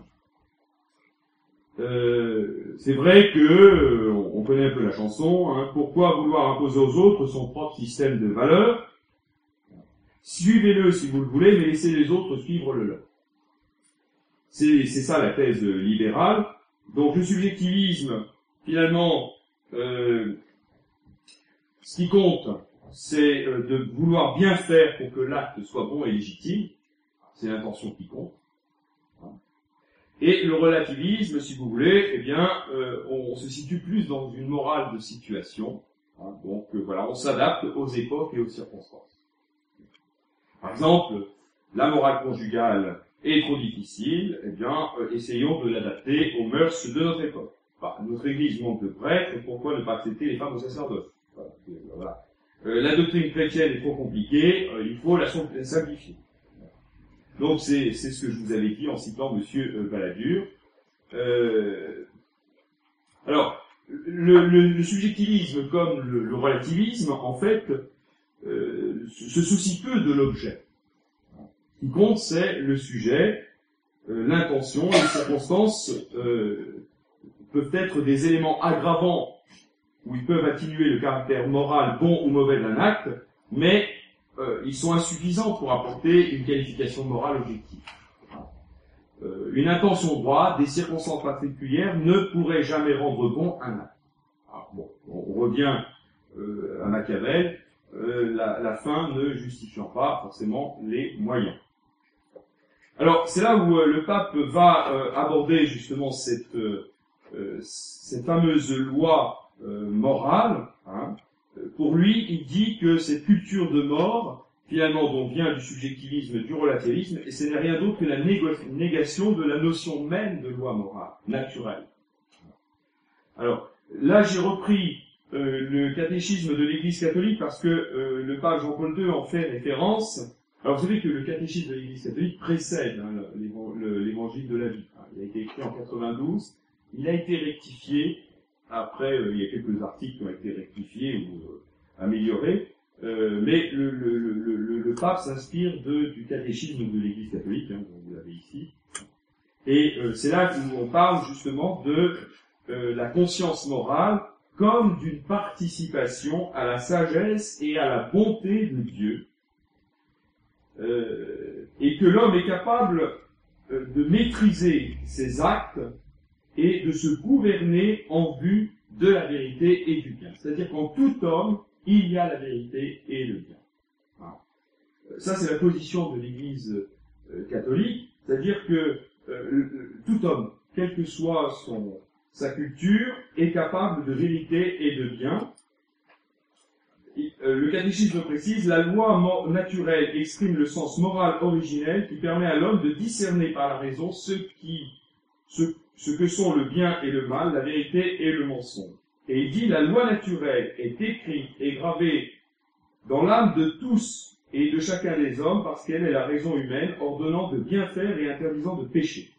Euh, c'est vrai que euh, on connaît un peu la chanson. Hein, pourquoi vouloir imposer aux autres son propre système de valeurs? Suivez-le si vous le voulez, mais laissez les autres suivre le leur. C'est, c'est ça la thèse libérale. Donc le subjectivisme, finalement, euh, ce qui compte, c'est euh, de vouloir bien faire pour que l'acte soit bon et légitime. C'est l'intention qui compte. Et le relativisme, si vous voulez, eh bien, euh, on se situe plus dans une morale de situation. Hein, donc euh, voilà, on s'adapte aux époques et aux circonstances. Par exemple, la morale conjugale est trop difficile, eh bien, euh, essayons de l'adapter aux mœurs de notre époque. Enfin, notre Église manque de prêtres, pourquoi ne pas accepter les femmes au sacerdoce? Voilà. voilà. Euh, la doctrine chrétienne est trop compliquée, euh, il faut la simplifier. Donc c'est, c'est ce que je vous avais dit en citant Monsieur euh, Balladur. Euh, alors, le, le, le subjectivisme comme le, le relativisme, en fait, euh, se soucie peu de l'objet. Ce qui compte, c'est le sujet, euh, l'intention, les circonstances euh, peuvent être des éléments aggravants où ils peuvent atténuer le caractère moral bon ou mauvais d'un acte, mais Euh, ils sont insuffisants pour apporter une qualification morale objective. Euh, une intention droite, des circonstances particulières, ne pourrait jamais rendre bon un acte. Alors, bon, on revient euh, à Machiavel, euh, la, la fin ne justifiant pas forcément les moyens. Alors, c'est là où euh, le pape va euh, aborder justement cette, euh, cette fameuse loi euh, morale, hein. Pour lui, il dit que cette culture de mort, finalement, donc vient du subjectivisme, du relativisme, et ce n'est rien d'autre que la négation de la notion même de loi morale, naturelle. Alors, là, j'ai repris euh, le catéchisme de l'Église catholique parce que euh, le pape Jean-Paul deux en fait référence. Alors vous savez que le catéchisme de l'Église catholique précède hein, l'évangile de la vie. Il a été écrit en quatre-vingt-douze, il a été rectifié, après euh, il y a quelques articles qui ont été rectifiés ou euh, améliorés, euh, mais le, le, le, le, le pape s'inspire de, du catéchisme de l'Église catholique, hein, vous l'avez ici, et euh, c'est là où on parle justement de euh, la conscience morale comme d'une participation à la sagesse et à la bonté de Dieu, euh, et que l'homme est capable euh, de maîtriser ses actes et de se gouverner en vue de la vérité et du bien. C'est-à-dire qu'en tout homme, il y a la vérité et le bien. Voilà. Ça, c'est la position de l'Église euh, catholique, c'est-à-dire que euh, tout homme, quelle que soit son, sa culture, est capable de vérité et de bien. Et, euh, le catéchisme précise, la loi naturelle exprime le sens moral originel qui permet à l'homme de discerner par la raison ce qui, ce, ce que sont le bien et le mal, la vérité et le mensonge. Et il dit, la loi naturelle est écrite et gravée dans l'âme de tous et de chacun des hommes parce qu'elle est la raison humaine, ordonnant de bien faire et interdisant de pécher.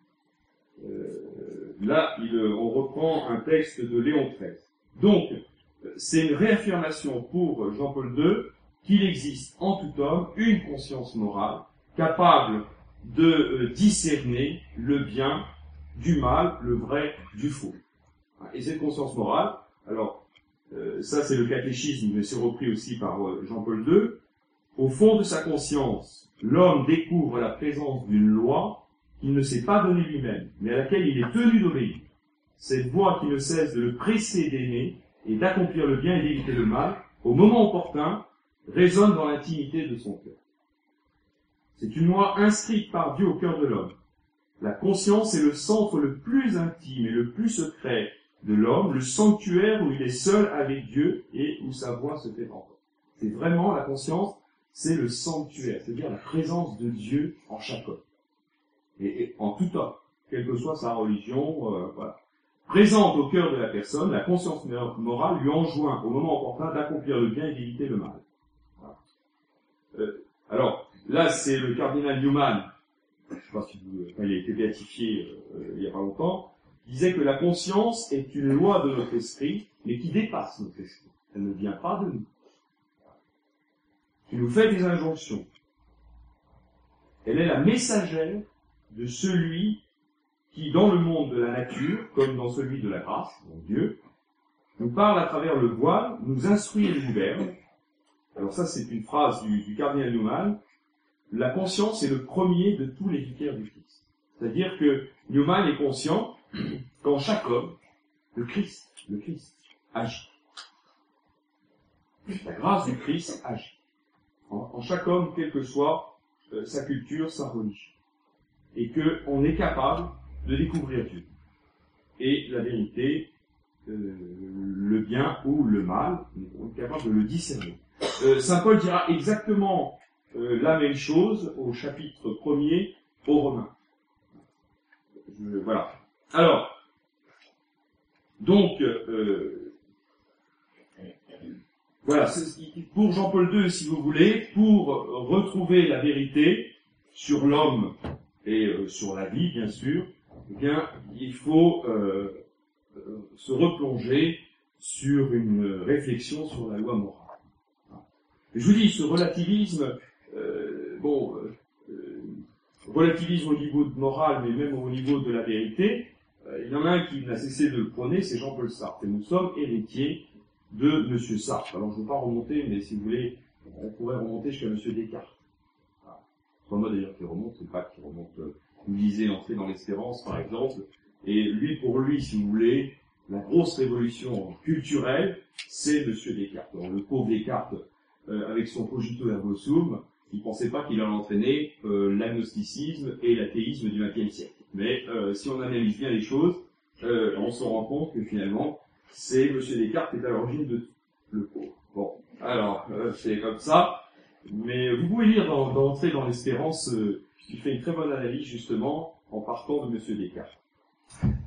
Euh, là, il, on reprend un texte de Léon treize. Donc, c'est une réaffirmation pour Jean-Paul deux qu'il existe en tout homme une conscience morale capable de euh, discerner le bien du mal, le vrai du faux. Et cette conscience morale, alors, euh, ça c'est le catéchisme, mais c'est repris aussi par euh, Jean-Paul deux, au fond de sa conscience, l'homme découvre la présence d'une loi qu'il ne s'est pas donnée lui-même, mais à laquelle il est tenu d'obéir. Cette voie qui ne cesse de le presser d'aimer et d'accomplir le bien et d'éviter le mal, au moment opportun, résonne dans l'intimité de son cœur. C'est une loi inscrite par Dieu au cœur de l'homme. La conscience est le centre le plus intime et le plus secret de l'homme, le sanctuaire où il est seul avec Dieu et où sa voix se fait entendre. C'est vraiment, la conscience, c'est le sanctuaire, c'est-à-dire la présence de Dieu en chaque homme. Et, et en tout homme, quelle que soit sa religion, euh, voilà. Présente au cœur de la personne, la conscience morale lui enjoint, au moment opportun, d'accomplir le bien et d'éviter le mal. Voilà. Euh, alors, là, c'est le cardinal Newman, je ne sais pas si vous, enfin, il a été béatifié euh, il n'y a pas longtemps, disait que la conscience est une loi de notre esprit, mais qui dépasse notre esprit. Elle ne vient pas de nous. Qui nous fait des injonctions. Elle est la messagère de celui qui, dans le monde de la nature, comme dans celui de la grâce, donc Dieu, nous parle à travers le voile, nous instruit et nous gouverne. Alors ça, c'est une phrase du, du cardinal Newman. La conscience est le premier de tous les vicaires du Christ. C'est-à-dire que Newman est conscient qu'en chaque homme, le Christ, le Christ agit. La grâce du Christ agit. En, en chaque homme, quelle que soit euh, sa culture, sa religion. Et qu'on est capable de découvrir Dieu. Et la vérité, euh, le bien ou le mal, on est capable de le discerner. Euh, Saint Paul dira exactement euh, la même chose au chapitre premier aux Romains. Je, voilà. Alors, donc, euh, voilà, pour Jean-Paul deux, si vous voulez, pour retrouver la vérité sur l'homme et euh, sur la vie, bien sûr, eh bien, il faut euh, euh, se replonger sur une réflexion sur la loi morale. Je vous dis, ce relativisme, euh, bon, euh, relativisme au niveau de moral, mais même au niveau de la vérité, euh, il y en a un qui n'a cessé de le prôner, c'est Jean-Paul Sartre. Et nous sommes héritiers de M. Sartre. Alors je ne veux pas remonter, mais si vous voulez, on pourrait remonter jusqu'à M. Descartes. Voilà. C'est pas moi d'ailleurs qui remonte, c'est pas qui remonte. Euh, vous lisez Entrer dans l'espérance, par exemple, et lui, pour lui, si vous voulez, la grosse révolution culturelle, c'est M. Descartes. Alors, le pauvre Descartes, euh, avec son cogito ergo sum, il ne pensait pas qu'il allait entraîner euh, l'agnosticisme et l'athéisme du vingtième siècle. Mais euh, si on analyse bien les choses, euh, on se rend compte que finalement, c'est M. Descartes qui est à l'origine de tout, le pauvre. Bon, alors, euh, c'est comme ça, mais vous pouvez lire dans, dans Entrer dans l'espérance, euh, il fait une très bonne analyse justement en partant de M. Descartes.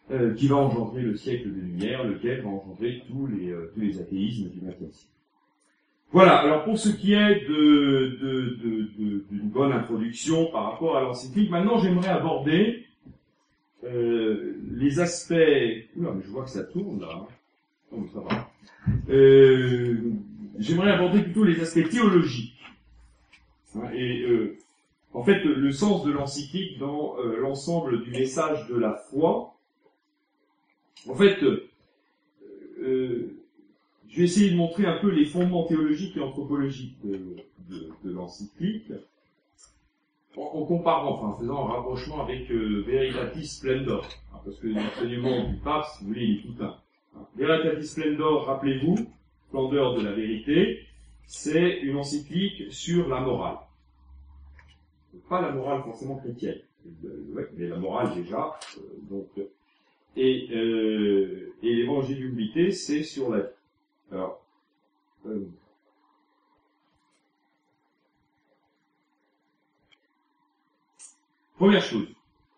euh, qui va engendrer le siècle des Lumières, lequel va engendrer tous les, euh, tous les athéismes du vingtième siècle. Voilà, alors pour ce qui est de, de, de, de, d'une bonne introduction par rapport à l'encyclique, maintenant j'aimerais aborder euh, les aspects... Oula, mais je vois que ça tourne là. Hein. Oh, mais ça va. Euh, j'aimerais aborder plutôt les aspects théologiques. Hein, et euh, en fait, le sens de l'encyclique dans euh, l'ensemble du message de la foi. En fait, euh, euh, je vais essayer de montrer un peu les fondements théologiques et anthropologiques de, de, de l'encyclique, en, en comparant, enfin, en faisant un rapprochement avec euh, Veritatis Splendor, hein, parce que l'enseignement du pape, si vous voulez, il est tout un. Hein. Veritatis Splendor, rappelez-vous, splendeur de la vérité, c'est une encyclique sur la morale. Pas la morale forcément chrétienne, ouais, mais la morale déjà. Euh, donc, et, euh, et l'évangile d'humilité, c'est sur la vie. Alors, euh, première chose,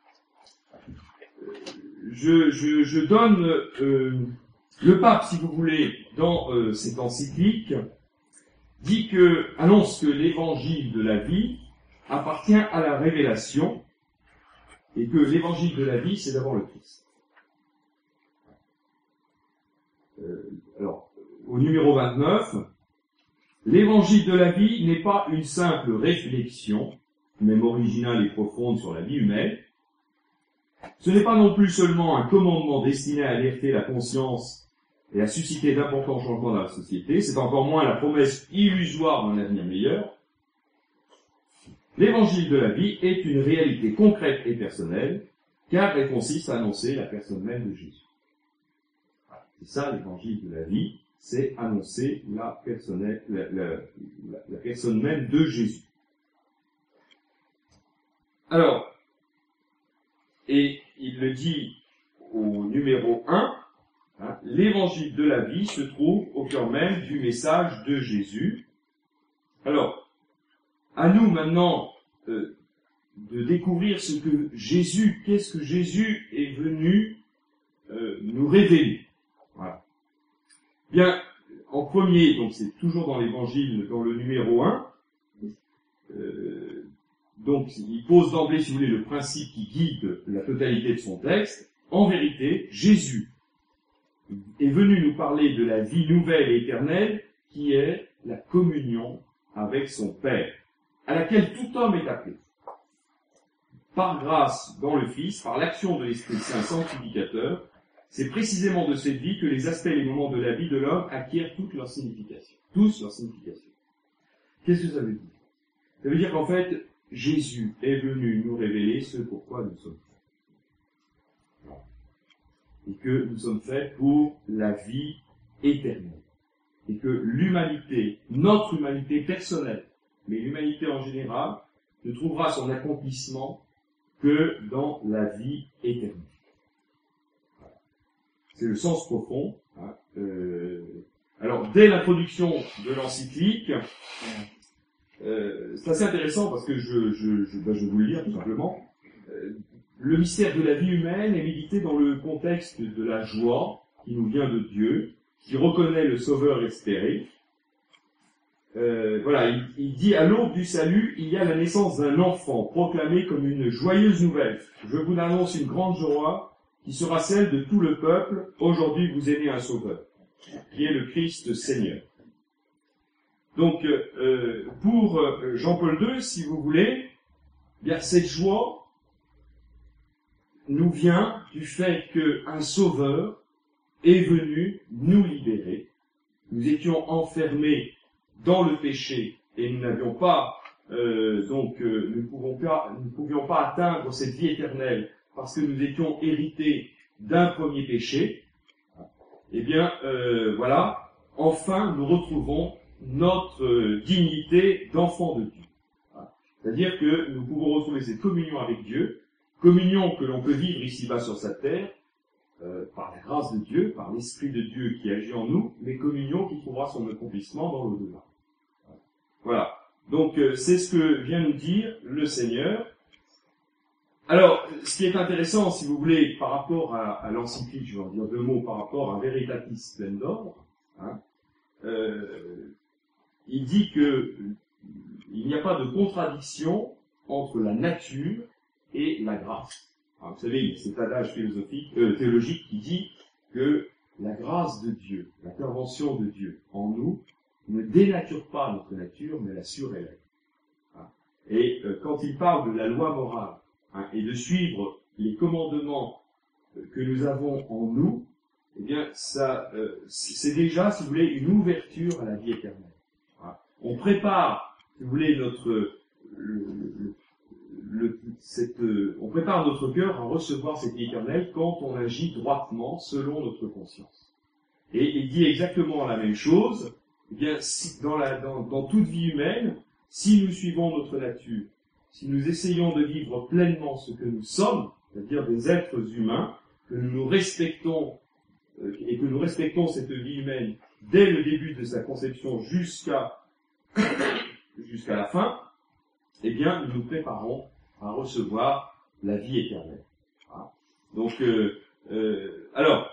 je, je, je donne euh, le pape, si vous voulez, dans euh, cette encyclique, dit que annonce que l'évangile de la vie appartient à la révélation et que l'évangile de la vie, c'est d'abord le Christ. Euh, alors, au numéro vingt-neuf, l'évangile de la vie n'est pas une simple réflexion, même originale et profonde sur la vie humaine. Ce n'est pas non plus seulement un commandement destiné à alerter la conscience et à susciter d'importants changements dans la société. C'est encore moins la promesse illusoire d'un avenir meilleur. L'évangile de la vie est une réalité concrète et personnelle, car elle consiste à annoncer la personne même de Jésus. C'est ça l'évangile de la vie. C'est annoncer la personne, la, la, la, la personne même de Jésus. Alors, et il le dit au numéro un, hein, l'évangile de la vie se trouve au cœur même du message de Jésus. Alors, à nous maintenant euh, de découvrir ce que Jésus, qu'est-ce que Jésus est venu euh, nous révéler. Voilà. Bien, en premier, donc c'est toujours dans l'évangile, dans le numéro un, euh, donc il pose d'emblée, si vous voulez, le principe qui guide la totalité de son texte. En vérité, Jésus est venu nous parler de la vie nouvelle et éternelle qui est la communion avec son Père, à laquelle tout homme est appelé. Par grâce dans le Fils, par l'action de l'Esprit Saint sanctificateur, c'est précisément de cette vie que les aspects et les moments de la vie de l'homme acquièrent toute leur signification. Tous leur signification. Qu'est-ce que ça veut dire? Ça veut dire qu'en fait, Jésus est venu nous révéler ce pourquoi nous sommes faits. Et que nous sommes faits pour la vie éternelle. Et que l'humanité, notre humanité personnelle, mais l'humanité en général, ne trouvera son accomplissement que dans la vie éternelle. C'est le sens profond. Hein, euh, alors, dès l'introduction de l'encyclique, euh, c'est assez intéressant parce que je, je, je, ben je vais vous le lire tout simplement. Euh, le mystère de la vie humaine est médité dans le contexte de la joie qui nous vient de Dieu, qui reconnaît le Sauveur espéré. Euh, voilà, il, il dit à l'aube du salut, il y a la naissance d'un enfant proclamé comme une joyeuse nouvelle. Je vous annonce une grande joie qui sera celle de tout le peuple. Aujourd'hui, vous est né un Sauveur, qui est le Christ Seigneur. Donc, euh, pour Jean-Paul deux, si vous voulez, bien cette joie nous vient du fait qu'un Sauveur est venu nous libérer. Nous étions enfermés dans le péché et nous n'avions pas, euh, donc, euh, nous ne pouvions pas, nous ne pouvions pas atteindre cette vie éternelle parce que nous étions hérités d'un premier péché. Eh bien, euh, voilà, enfin, nous retrouvons notre euh, dignité d'enfant de Dieu. Voilà. C'est-à-dire que nous pouvons retrouver cette communion avec Dieu, communion que l'on peut vivre ici-bas sur cette terre, euh, par la grâce de Dieu, par l'Esprit de Dieu qui agit en nous, mais communion qui trouvera son accomplissement dans l'au-delà. Voilà. Donc, euh, c'est ce que vient nous dire le Seigneur. Alors, ce qui est intéressant, si vous voulez, par rapport à, à l'encyclique, je vais en dire deux mots, par rapport à Veritatis Splendor, hein, euh, il dit que il n'y a pas de contradiction entre la nature et la grâce. Alors, vous savez, il y a cet adage philosophique, euh, théologique qui dit que la grâce de Dieu, l'intervention de Dieu en nous, ne dénature pas notre nature, mais la surélève. Hein. Et euh, quand il parle de la loi morale, hein, et de suivre les commandements euh, que nous avons en nous, eh bien, ça, euh, c'est déjà, si vous voulez, une ouverture à la vie éternelle. Hein. On prépare, si vous voulez, notre, le, le, le, cette, euh, on prépare notre cœur à recevoir cette vie éternelle quand on agit droitement selon notre conscience. Et il dit exactement la même chose. Eh bien, si, dans, la, dans, dans toute vie humaine, si nous suivons notre nature, si nous essayons de vivre pleinement ce que nous sommes, c'est-à-dire des êtres humains, que nous nous respectons euh, et que nous respectons cette vie humaine dès le début de sa conception jusqu'à jusqu'à la fin, eh bien, nous nous préparons à recevoir la vie éternelle. Voilà. Donc, euh, euh, alors,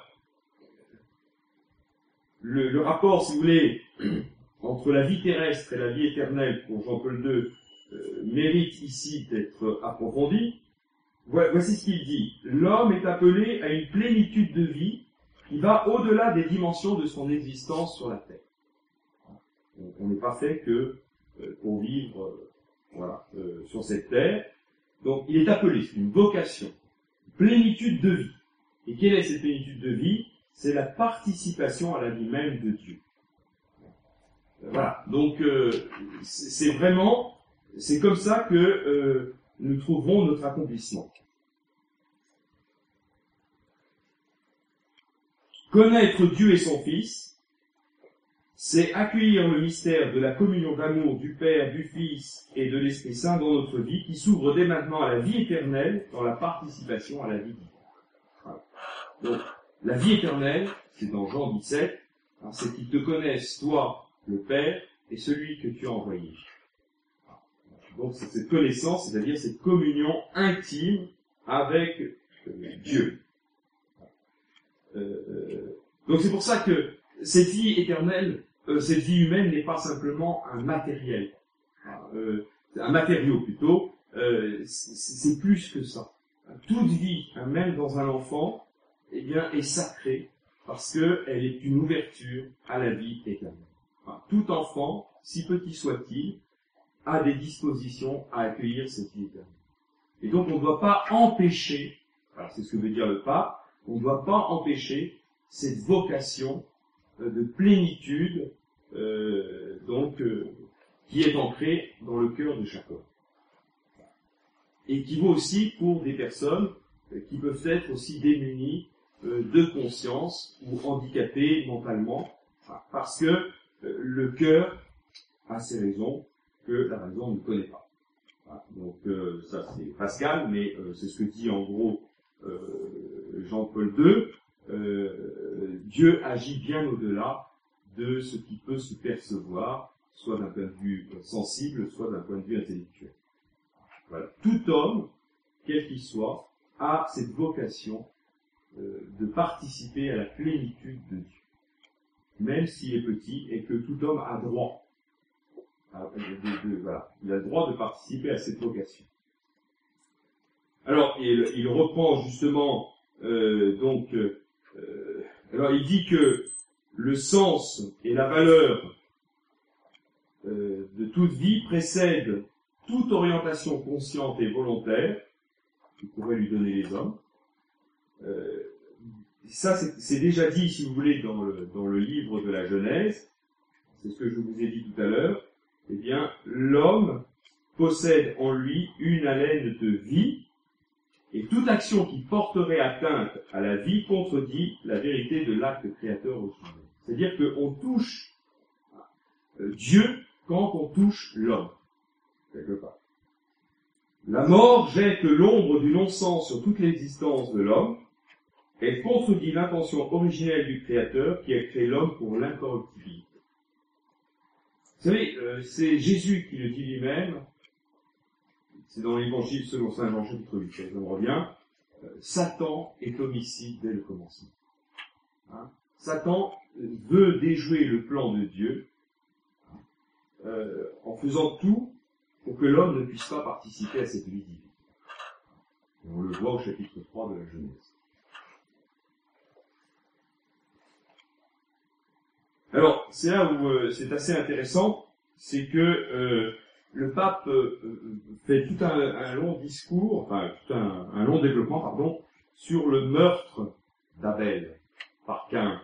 le, le rapport, si vous voulez, entre la vie terrestre et la vie éternelle pour Jean-Paul deux euh, mérite ici d'être approfondi. Voici ce qu'il dit. L'homme est appelé à une plénitude de vie qui va au-delà des dimensions de son existence sur la terre. On n'est pas fait que euh, pour vivre euh, voilà, euh, sur cette terre. Donc il est appelé, c'est une vocation, une plénitude de vie. Et quelle est cette plénitude de vie? C'est la participation à la vie même de Dieu. Voilà, donc euh, c'est vraiment, c'est comme ça que euh, nous trouverons notre accomplissement. Connaître Dieu et son Fils, c'est accueillir le mystère de la communion d'amour du Père, du Fils et de l'Esprit Saint dans notre vie, qui s'ouvre dès maintenant à la vie éternelle dans la participation à la vie divine. Voilà. Donc, la vie éternelle, c'est dans Jean dix-sept, hein, c'est qu'ils te connaissent, toi, le Père, et celui que tu as envoyé. Voilà. Donc, c'est cette connaissance, c'est-à-dire cette communion intime avec euh, Dieu. Euh, donc, c'est pour ça que cette vie éternelle, euh, cette vie humaine n'est pas simplement un matériel, euh, un matériau plutôt, euh, c'est plus que ça. Toute vie, hein, même dans un enfant, eh bien, est sacrée parce qu'elle est une ouverture à la vie éternelle. Enfin, tout enfant, si petit soit-il, a des dispositions à accueillir cette vie éternelle. Et donc, on ne doit pas empêcher, alors c'est ce que veut dire le pape, on ne doit pas empêcher cette vocation de plénitude, euh, donc, euh, qui est ancrée dans le cœur de chaque homme. Et qui vaut aussi pour des personnes euh, qui peuvent être aussi démunies euh, de conscience ou handicapées mentalement, enfin, parce que euh, le cœur a ses raisons que la raison ne connaît pas. Voilà. Donc euh, ça c'est Pascal, mais euh, c'est ce que dit en gros euh, Jean-Paul deux. Euh, Dieu agit bien au-delà de ce qui peut se percevoir, soit d'un point de vue sensible, soit d'un point de vue intellectuel. Voilà. Tout homme, quel qu'il soit, a cette vocation euh, de participer à la plénitude de Dieu, même s'il est petit, et que tout homme a droit. À, de, de, de, voilà. Il a le droit de participer à cette vocation. Alors, il, il reprend justement, euh, donc, euh, alors il dit que le sens et la valeur euh, de toute vie précèdent toute orientation consciente et volontaire qui pourrait lui donner les hommes. Euh, ça, c'est déjà dit, si vous voulez, dans le, dans le livre de la Genèse. C'est ce que je vous ai dit tout à l'heure. Eh bien, l'homme possède en lui une haleine de vie, et toute action qui porterait atteinte à la vie contredit la vérité de l'acte créateur au sujet. C'est-à-dire qu'on touche euh, Dieu quand on touche l'homme, quelque part. La mort jette l'ombre du non-sens sur toute l'existence de l'homme. Elle contredit l'intention originelle du Créateur qui a créé l'homme pour l'incorruptibilité. Vous savez, euh, c'est Jésus qui le dit lui-même, c'est dans l'évangile selon saint Jean chapitre huit, je me reviens, euh, Satan est homicide dès le commencement. Hein? Satan veut déjouer le plan de Dieu euh, en faisant tout pour que l'homme ne puisse pas participer à cette vie divine. Et on le voit au chapitre trois de la Genèse. Alors, c'est là où euh, c'est assez intéressant, c'est que euh, le pape euh, fait tout un, un long discours, enfin tout un, un long développement, pardon, sur le meurtre d'Abel par Caïn.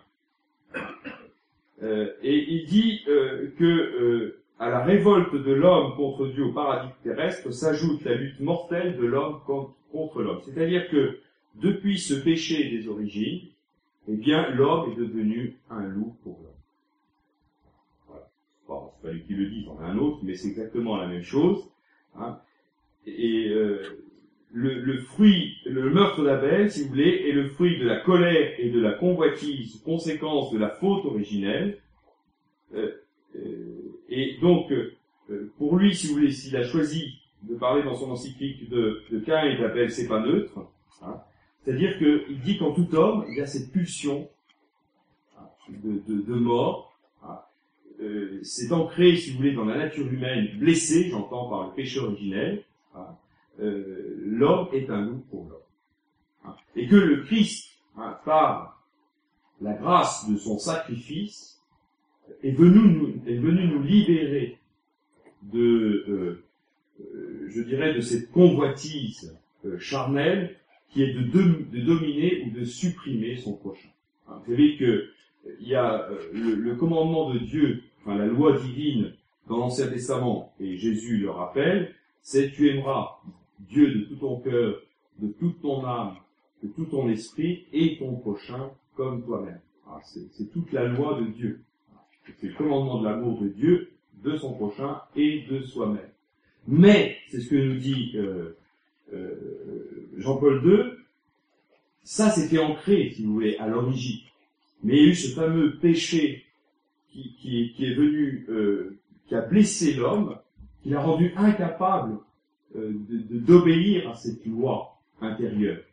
Euh, et il dit euh, que euh, à la révolte de l'homme contre Dieu au paradis terrestre s'ajoute la lutte mortelle de l'homme contre, contre l'homme. C'est-à-dire que depuis ce péché des origines, eh bien l'homme est devenu un loup pour l'homme. Voilà. Bon, c'est pas lui qui le dit, c'en est un autre, mais c'est exactement la même chose. Hein. Et euh, le, le fruit, le meurtre d'Abel, si vous voulez, est le fruit de la colère et de la convoitise, conséquence de la faute originelle. Euh, euh, et donc, euh, pour lui, si vous voulez, s'il a choisi de parler dans son encyclique de, de Caïn et d'Abel, c'est pas neutre. Hein. C'est-à-dire qu'il dit qu'en tout homme, il y a cette pulsion hein, de, de, de mort. Hein. Euh, c'est ancré, si vous voulez, dans la nature humaine, blessée, j'entends, par le péché originel. Hein. Euh, l'homme est un loup pour l'homme. Hein. Et que le Christ, hein, par la grâce de son sacrifice, est venu nous, est venu nous libérer de, euh, euh, je dirais, de cette convoitise euh, charnelle qui est de, de, de dominer ou de supprimer son prochain. Hein. Vous savez que il y a euh, le, le commandement de Dieu, enfin la loi divine dans l'Ancien Testament, et Jésus le rappelle, c'est tu aimeras Dieu de tout ton cœur, de toute ton âme, de tout ton esprit, et ton prochain comme toi-même. C'est, c'est toute la loi de Dieu. C'est le commandement de l'amour de Dieu, de son prochain et de soi-même. Mais, c'est ce que nous dit euh, euh, Jean-Paul deux, ça c'était ancré, si vous voulez, à l'origine. Mais il y a eu ce fameux péché qui, qui, qui est venu, euh, qui a blessé l'homme, qui l'a rendu incapable euh, de, de, d'obéir à cette loi intérieure.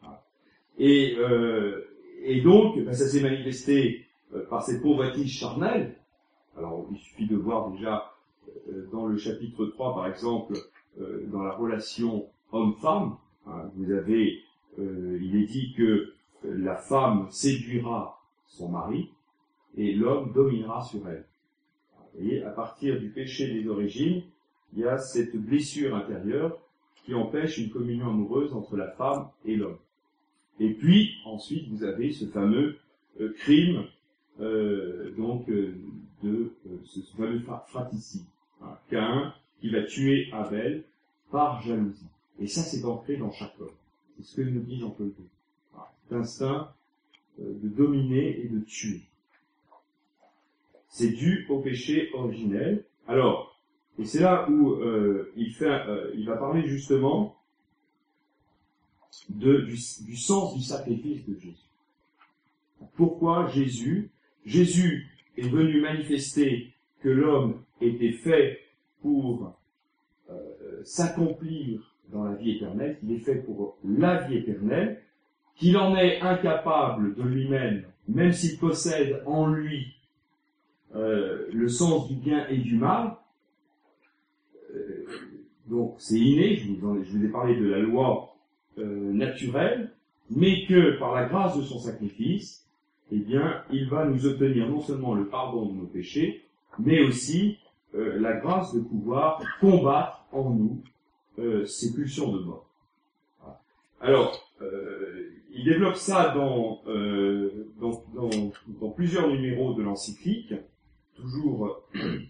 Et, euh, et donc, ben, ça s'est manifesté euh, par cette convoitise charnelle. Alors, il suffit de voir déjà euh, dans le chapitre trois, par exemple, euh, dans la relation homme-femme, hein, vous avez, euh, il est dit que euh, la femme séduira son mari et l'homme dominera sur elle. Vous voyez, à partir du péché des origines, il y a cette blessure intérieure qui empêche une communion amoureuse entre la femme et l'homme. Et puis, ensuite, vous avez ce fameux euh, crime, euh, donc, euh, de euh, ce, ce fameux fratricide. Hein, Caïn, qui va tuer Abel par jalousie. Et ça, c'est ancré dans chaque homme. C'est ce que nous dit Jean-Paul deux. Voilà, cet instinct euh, de dominer et de tuer. C'est dû au péché originel. Alors, et c'est là où euh, il, fait, euh, il va parler justement de, du, du sens du sacrifice de Jésus. Pourquoi Jésus Jésus est venu manifester que l'homme était fait pour euh, s'accomplir dans la vie éternelle, qu'il est fait pour la vie éternelle, qu'il en est incapable de lui-même, même s'il possède en lui euh, le sens du bien et du mal. Euh, donc c'est inné, je vous, en, je vous ai parlé de la loi euh, naturelle, mais que par la grâce de son sacrifice, eh bien, il va nous obtenir non seulement le pardon de nos péchés, mais aussi euh, la grâce de pouvoir combattre en nous euh, ces pulsions de mort. Voilà. Alors, euh, il développe ça dans, euh, dans, dans, dans plusieurs numéros de l'encyclique, toujours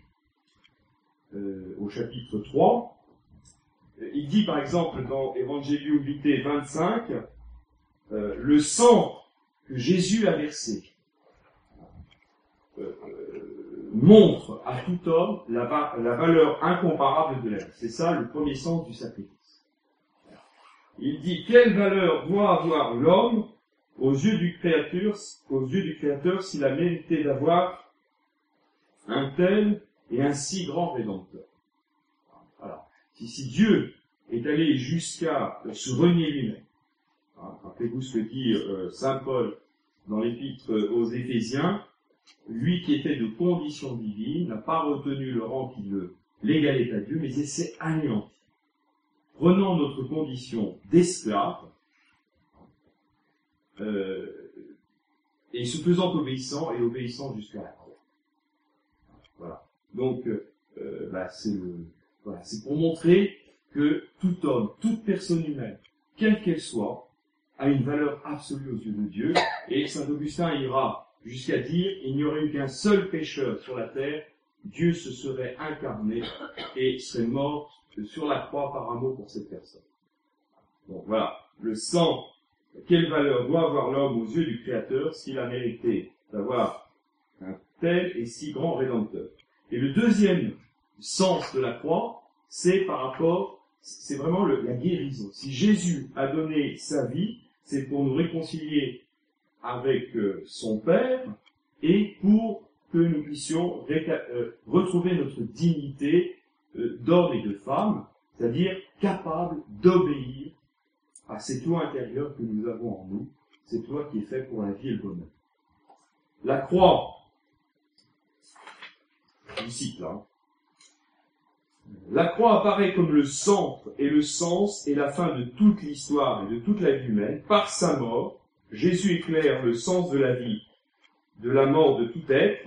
euh, au chapitre trois. Il dit par exemple dans Evangelium Vitae vingt-cinq, euh, le sang que Jésus a versé euh, euh, montre à tout homme la, va- la valeur incomparable de la vie. C'est ça le premier sens du sacrifice. Il dit quelle valeur doit avoir l'homme aux yeux du Créateur, aux yeux du Créateur s'il a mérité d'avoir un tel et un si grand Rédempteur. Alors, si, si Dieu est allé jusqu'à se renier lui-même. Hein, rappelez-vous ce que dit euh, saint Paul dans l'épître aux Éphésiens. Lui qui était de condition divine n'a pas retenu le rang qui le l'égalait à Dieu, mais il s'est anéanti. Prenant notre condition d'esclave, euh, et se faisant obéissant, et obéissant jusqu'à la croix. Voilà. Donc, euh, bah, c'est le, voilà, c'est pour montrer que tout homme, toute personne humaine, quelle qu'elle soit, a une valeur absolue aux yeux de Dieu, et saint Augustin ira jusqu'à dire, il n'y aurait eu qu'un seul pécheur sur la terre, Dieu se serait incarné et serait mort sur la croix par amour pour cette personne. Donc voilà, le sang, quelle valeur doit avoir l'homme aux yeux du Créateur s'il a mérité d'avoir un tel et si grand Rédempteur. Et le deuxième sens de la croix, c'est par rapport, c'est vraiment le, la guérison. Si Jésus a donné sa vie, c'est pour nous réconcilier avec euh, son Père et pour que nous puissions réca- euh, retrouver notre dignité euh, d'homme et de femme, c'est-à-dire capable d'obéir à cette loi intérieure que nous avons en nous, cette loi qui est faite pour la vie et le bonheur. La croix, je cite là, hein. La croix apparaît comme le centre et le sens et la fin de toute l'histoire et de toute la vie humaine. Par sa mort, Jésus éclaire le sens de la vie, de la mort de tout être.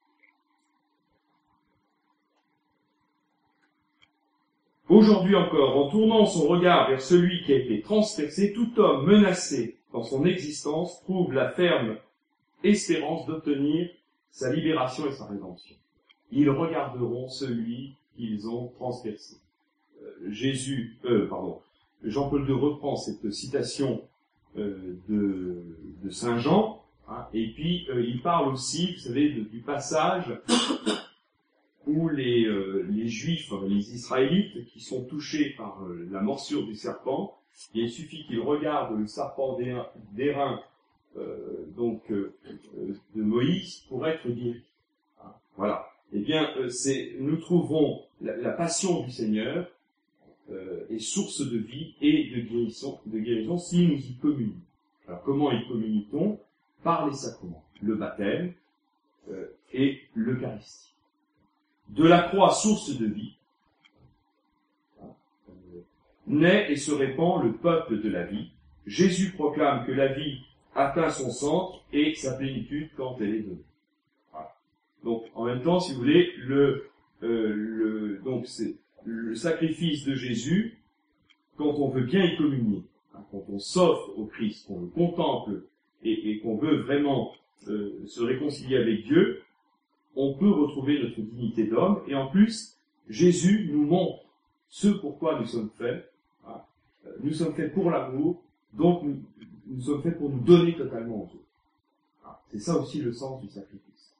Aujourd'hui encore, en tournant son regard vers celui qui a été transpercé, tout homme menacé dans son existence trouve la ferme espérance d'obtenir sa libération et sa rédemption. Ils regarderont celui qu'ils ont transpercé. Euh, Jésus, euh, pardon, Jean-Paul deux reprend cette citation euh, de, de Saint Jean, hein, et puis euh, il parle aussi, vous savez, de, du passage où les, euh, les Juifs, les Israélites, qui sont touchés par euh, la morsure du serpent, il suffit qu'ils regardent le serpent d'airain euh, donc euh, de Moïse pour être guéris. Hein, voilà. Eh bien, euh, c'est, nous trouverons la, la passion du Seigneur euh, est source de vie et de guérison, de guérison si nous y communions. Alors, comment y communique-t-on? Par les sacrements, le baptême euh, et l'Eucharistie. De la croix, source de vie, euh, naît et se répand le peuple de la vie. Jésus proclame que la vie atteint son centre et sa plénitude quand elle est donnée. Donc, en même temps, si vous voulez, le, euh, le, donc c'est le sacrifice de Jésus, quand on veut bien y communier, hein, quand on s'offre au Christ, qu'on le contemple et, et qu'on veut vraiment euh, se réconcilier avec Dieu, on peut retrouver notre dignité d'homme. Et en plus, Jésus nous montre ce pourquoi nous sommes faits. Hein. Nous sommes faits pour l'amour, donc nous, nous sommes faits pour nous donner totalement aux autres. Hein. C'est ça aussi le sens du sacrifice.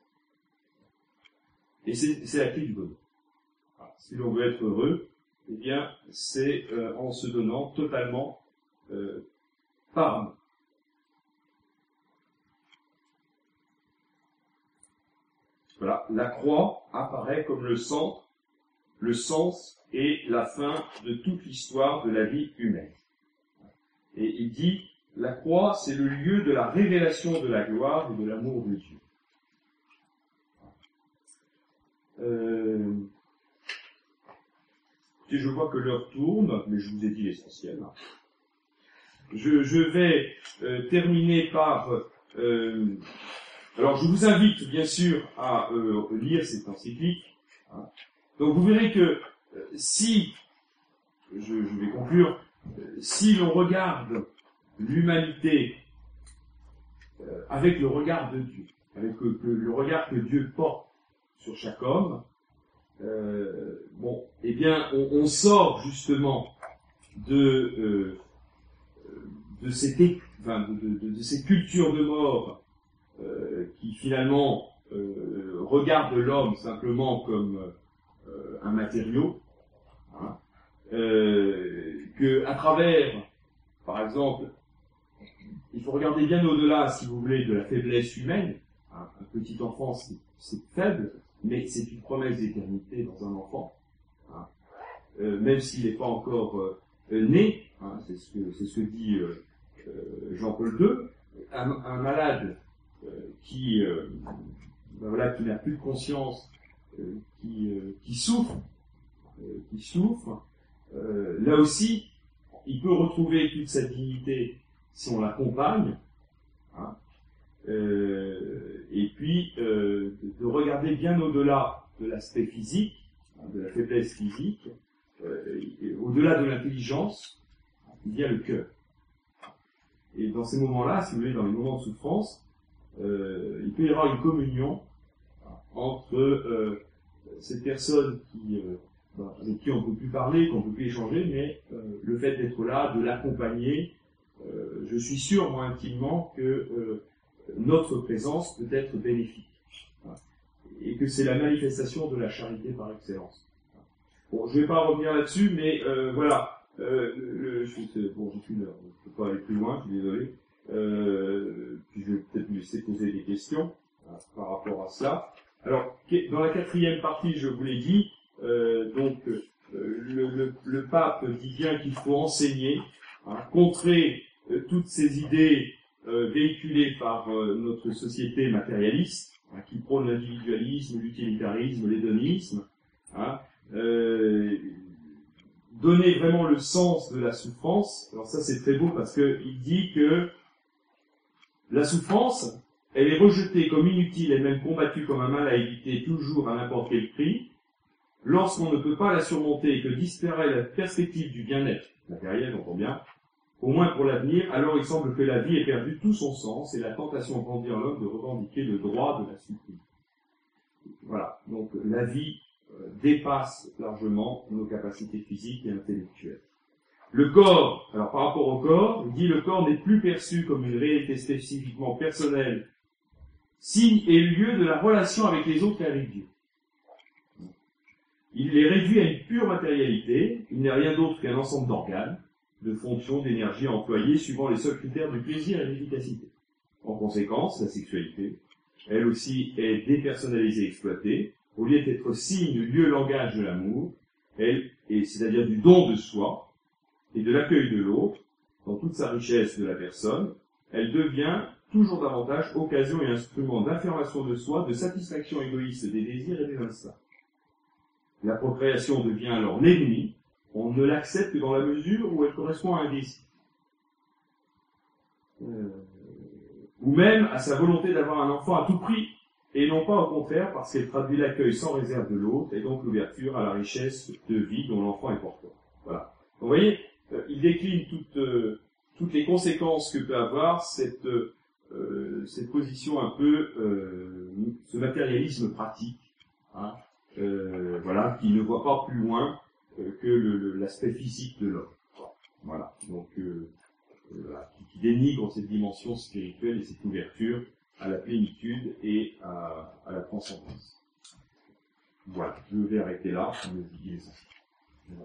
Et c'est, c'est la clé du bonheur. Alors, si l'on veut être heureux, eh bien, c'est euh, en se donnant totalement euh, par amour. Voilà, la croix apparaît comme le centre, le sens et la fin de toute l'histoire de la vie humaine. Et il dit, la croix, c'est le lieu de la révélation de la gloire et de l'amour de Dieu. Euh, je vois que l'heure tourne, mais je vous ai dit l'essentiel. Je, je vais euh, terminer par... Euh, alors, je vous invite, bien sûr, à euh, lire cette encyclique. Hein. Donc, vous verrez que euh, si, je, je vais conclure, euh, si l'on regarde l'humanité euh, avec le regard de Dieu, avec le, le regard que Dieu porte sur chaque homme, euh, bon, eh bien, on, on sort justement de euh, de cette enfin, de, de, de cette culture de mort euh, qui finalement euh, regarde l'homme simplement comme euh, un matériau, hein, euh, que à travers, par exemple, il faut regarder bien au-delà, si vous voulez, de la faiblesse humaine. Hein, un petit enfant, c'est, c'est faible. Mais c'est une promesse d'éternité dans un enfant, hein. euh, même s'il n'est pas encore euh, euh, né, hein, c'est ce que, c'est ce que dit euh, euh, Jean-Paul deux, un, un malade euh, qui, euh, ben voilà, qui n'a plus de conscience, euh, qui, euh, qui souffre, euh, qui souffre, euh, là aussi, il peut retrouver toute sa dignité si on l'accompagne, hein, euh, et puis euh, de, de regarder bien au-delà de l'aspect physique, hein, de la faiblesse physique, euh, au-delà de l'intelligence, il y a le cœur. Et dans ces moments-là, si vous voulez, dans les moments de souffrance, euh, il peut y avoir une communion entre euh, cette personne qui, euh, avec qui on ne peut plus parler, qu'on ne peut plus échanger, mais euh, le fait d'être là, de l'accompagner, euh, je suis sûr, moi, intimement, que euh, notre présence peut être bénéfique. Voilà. Et que c'est la manifestation de la charité par excellence. Bon, je ne vais pas revenir là-dessus, mais euh, voilà. Euh, le, je, bon, j'ai qu'une heure, donc je ne peux pas aller plus loin, je suis désolé. Euh, puis je vais peut-être vous laisser poser des questions hein, par rapport à cela. Alors, dans la quatrième partie, je vous l'ai dit, euh, donc euh, le, le, le pape dit bien qu'il faut enseigner, hein, contrer euh, toutes ces idées euh, véhiculées par euh, notre société matérialiste, hein, qui prône l'individualisme, l'utilitarisme, l'hédonisme, hein, euh, donner vraiment le sens de la souffrance. Alors ça c'est très beau parce que il dit que la souffrance, elle est rejetée comme inutile et même combattue comme un mal à éviter toujours à n'importe quel prix, lorsqu'on ne peut pas la surmonter et que disparaît la perspective du bien-être matériel, j'entends bien, au moins pour l'avenir, alors il semble que la vie ait perdu tout son sens et la tentation grandit en l'homme de revendiquer le droit de la supprimer. Voilà, donc la vie euh, dépasse largement nos capacités physiques et intellectuelles. Le corps, alors par rapport au corps, il dit le corps n'est plus perçu comme une réalité spécifiquement personnelle, signe et lieu de la relation avec les autres et avec Dieu. Il est réduit à une pure matérialité, il n'est rien d'autre qu'un ensemble d'organes, de fonctions, d'énergie employées suivant les seuls critères du plaisir et de l'efficacité. En conséquence, la sexualité, elle aussi, est dépersonnalisée et exploitée, au lieu d'être signe, lieu, langage de l'amour, elle, et c'est-à-dire du don de soi et de l'accueil de l'autre, dans toute sa richesse de la personne, elle devient toujours davantage occasion et instrument d'affirmation de soi, de satisfaction égoïste des désirs et des instincts. La procréation devient alors l'ennemi, on ne l'accepte que dans la mesure où elle correspond à un désir. Euh, ou même à sa volonté d'avoir un enfant à tout prix, et non pas au contraire parce qu'elle traduit l'accueil sans réserve de l'autre, et donc l'ouverture à la richesse de vie dont l'enfant est porteur. Voilà. Donc, vous voyez, euh, il décline toutes, euh, toutes les conséquences que peut avoir cette, euh, cette position un peu, euh, ce matérialisme pratique, hein, euh, voilà, qui ne voit pas plus loin euh, que le, le, l'aspect physique de l'homme. Voilà. Donc, euh, euh, voilà, qui, qui dénigre cette dimension spirituelle et cette ouverture à la plénitude et à, à la transcendance. Voilà, je vais arrêter là, on me dit les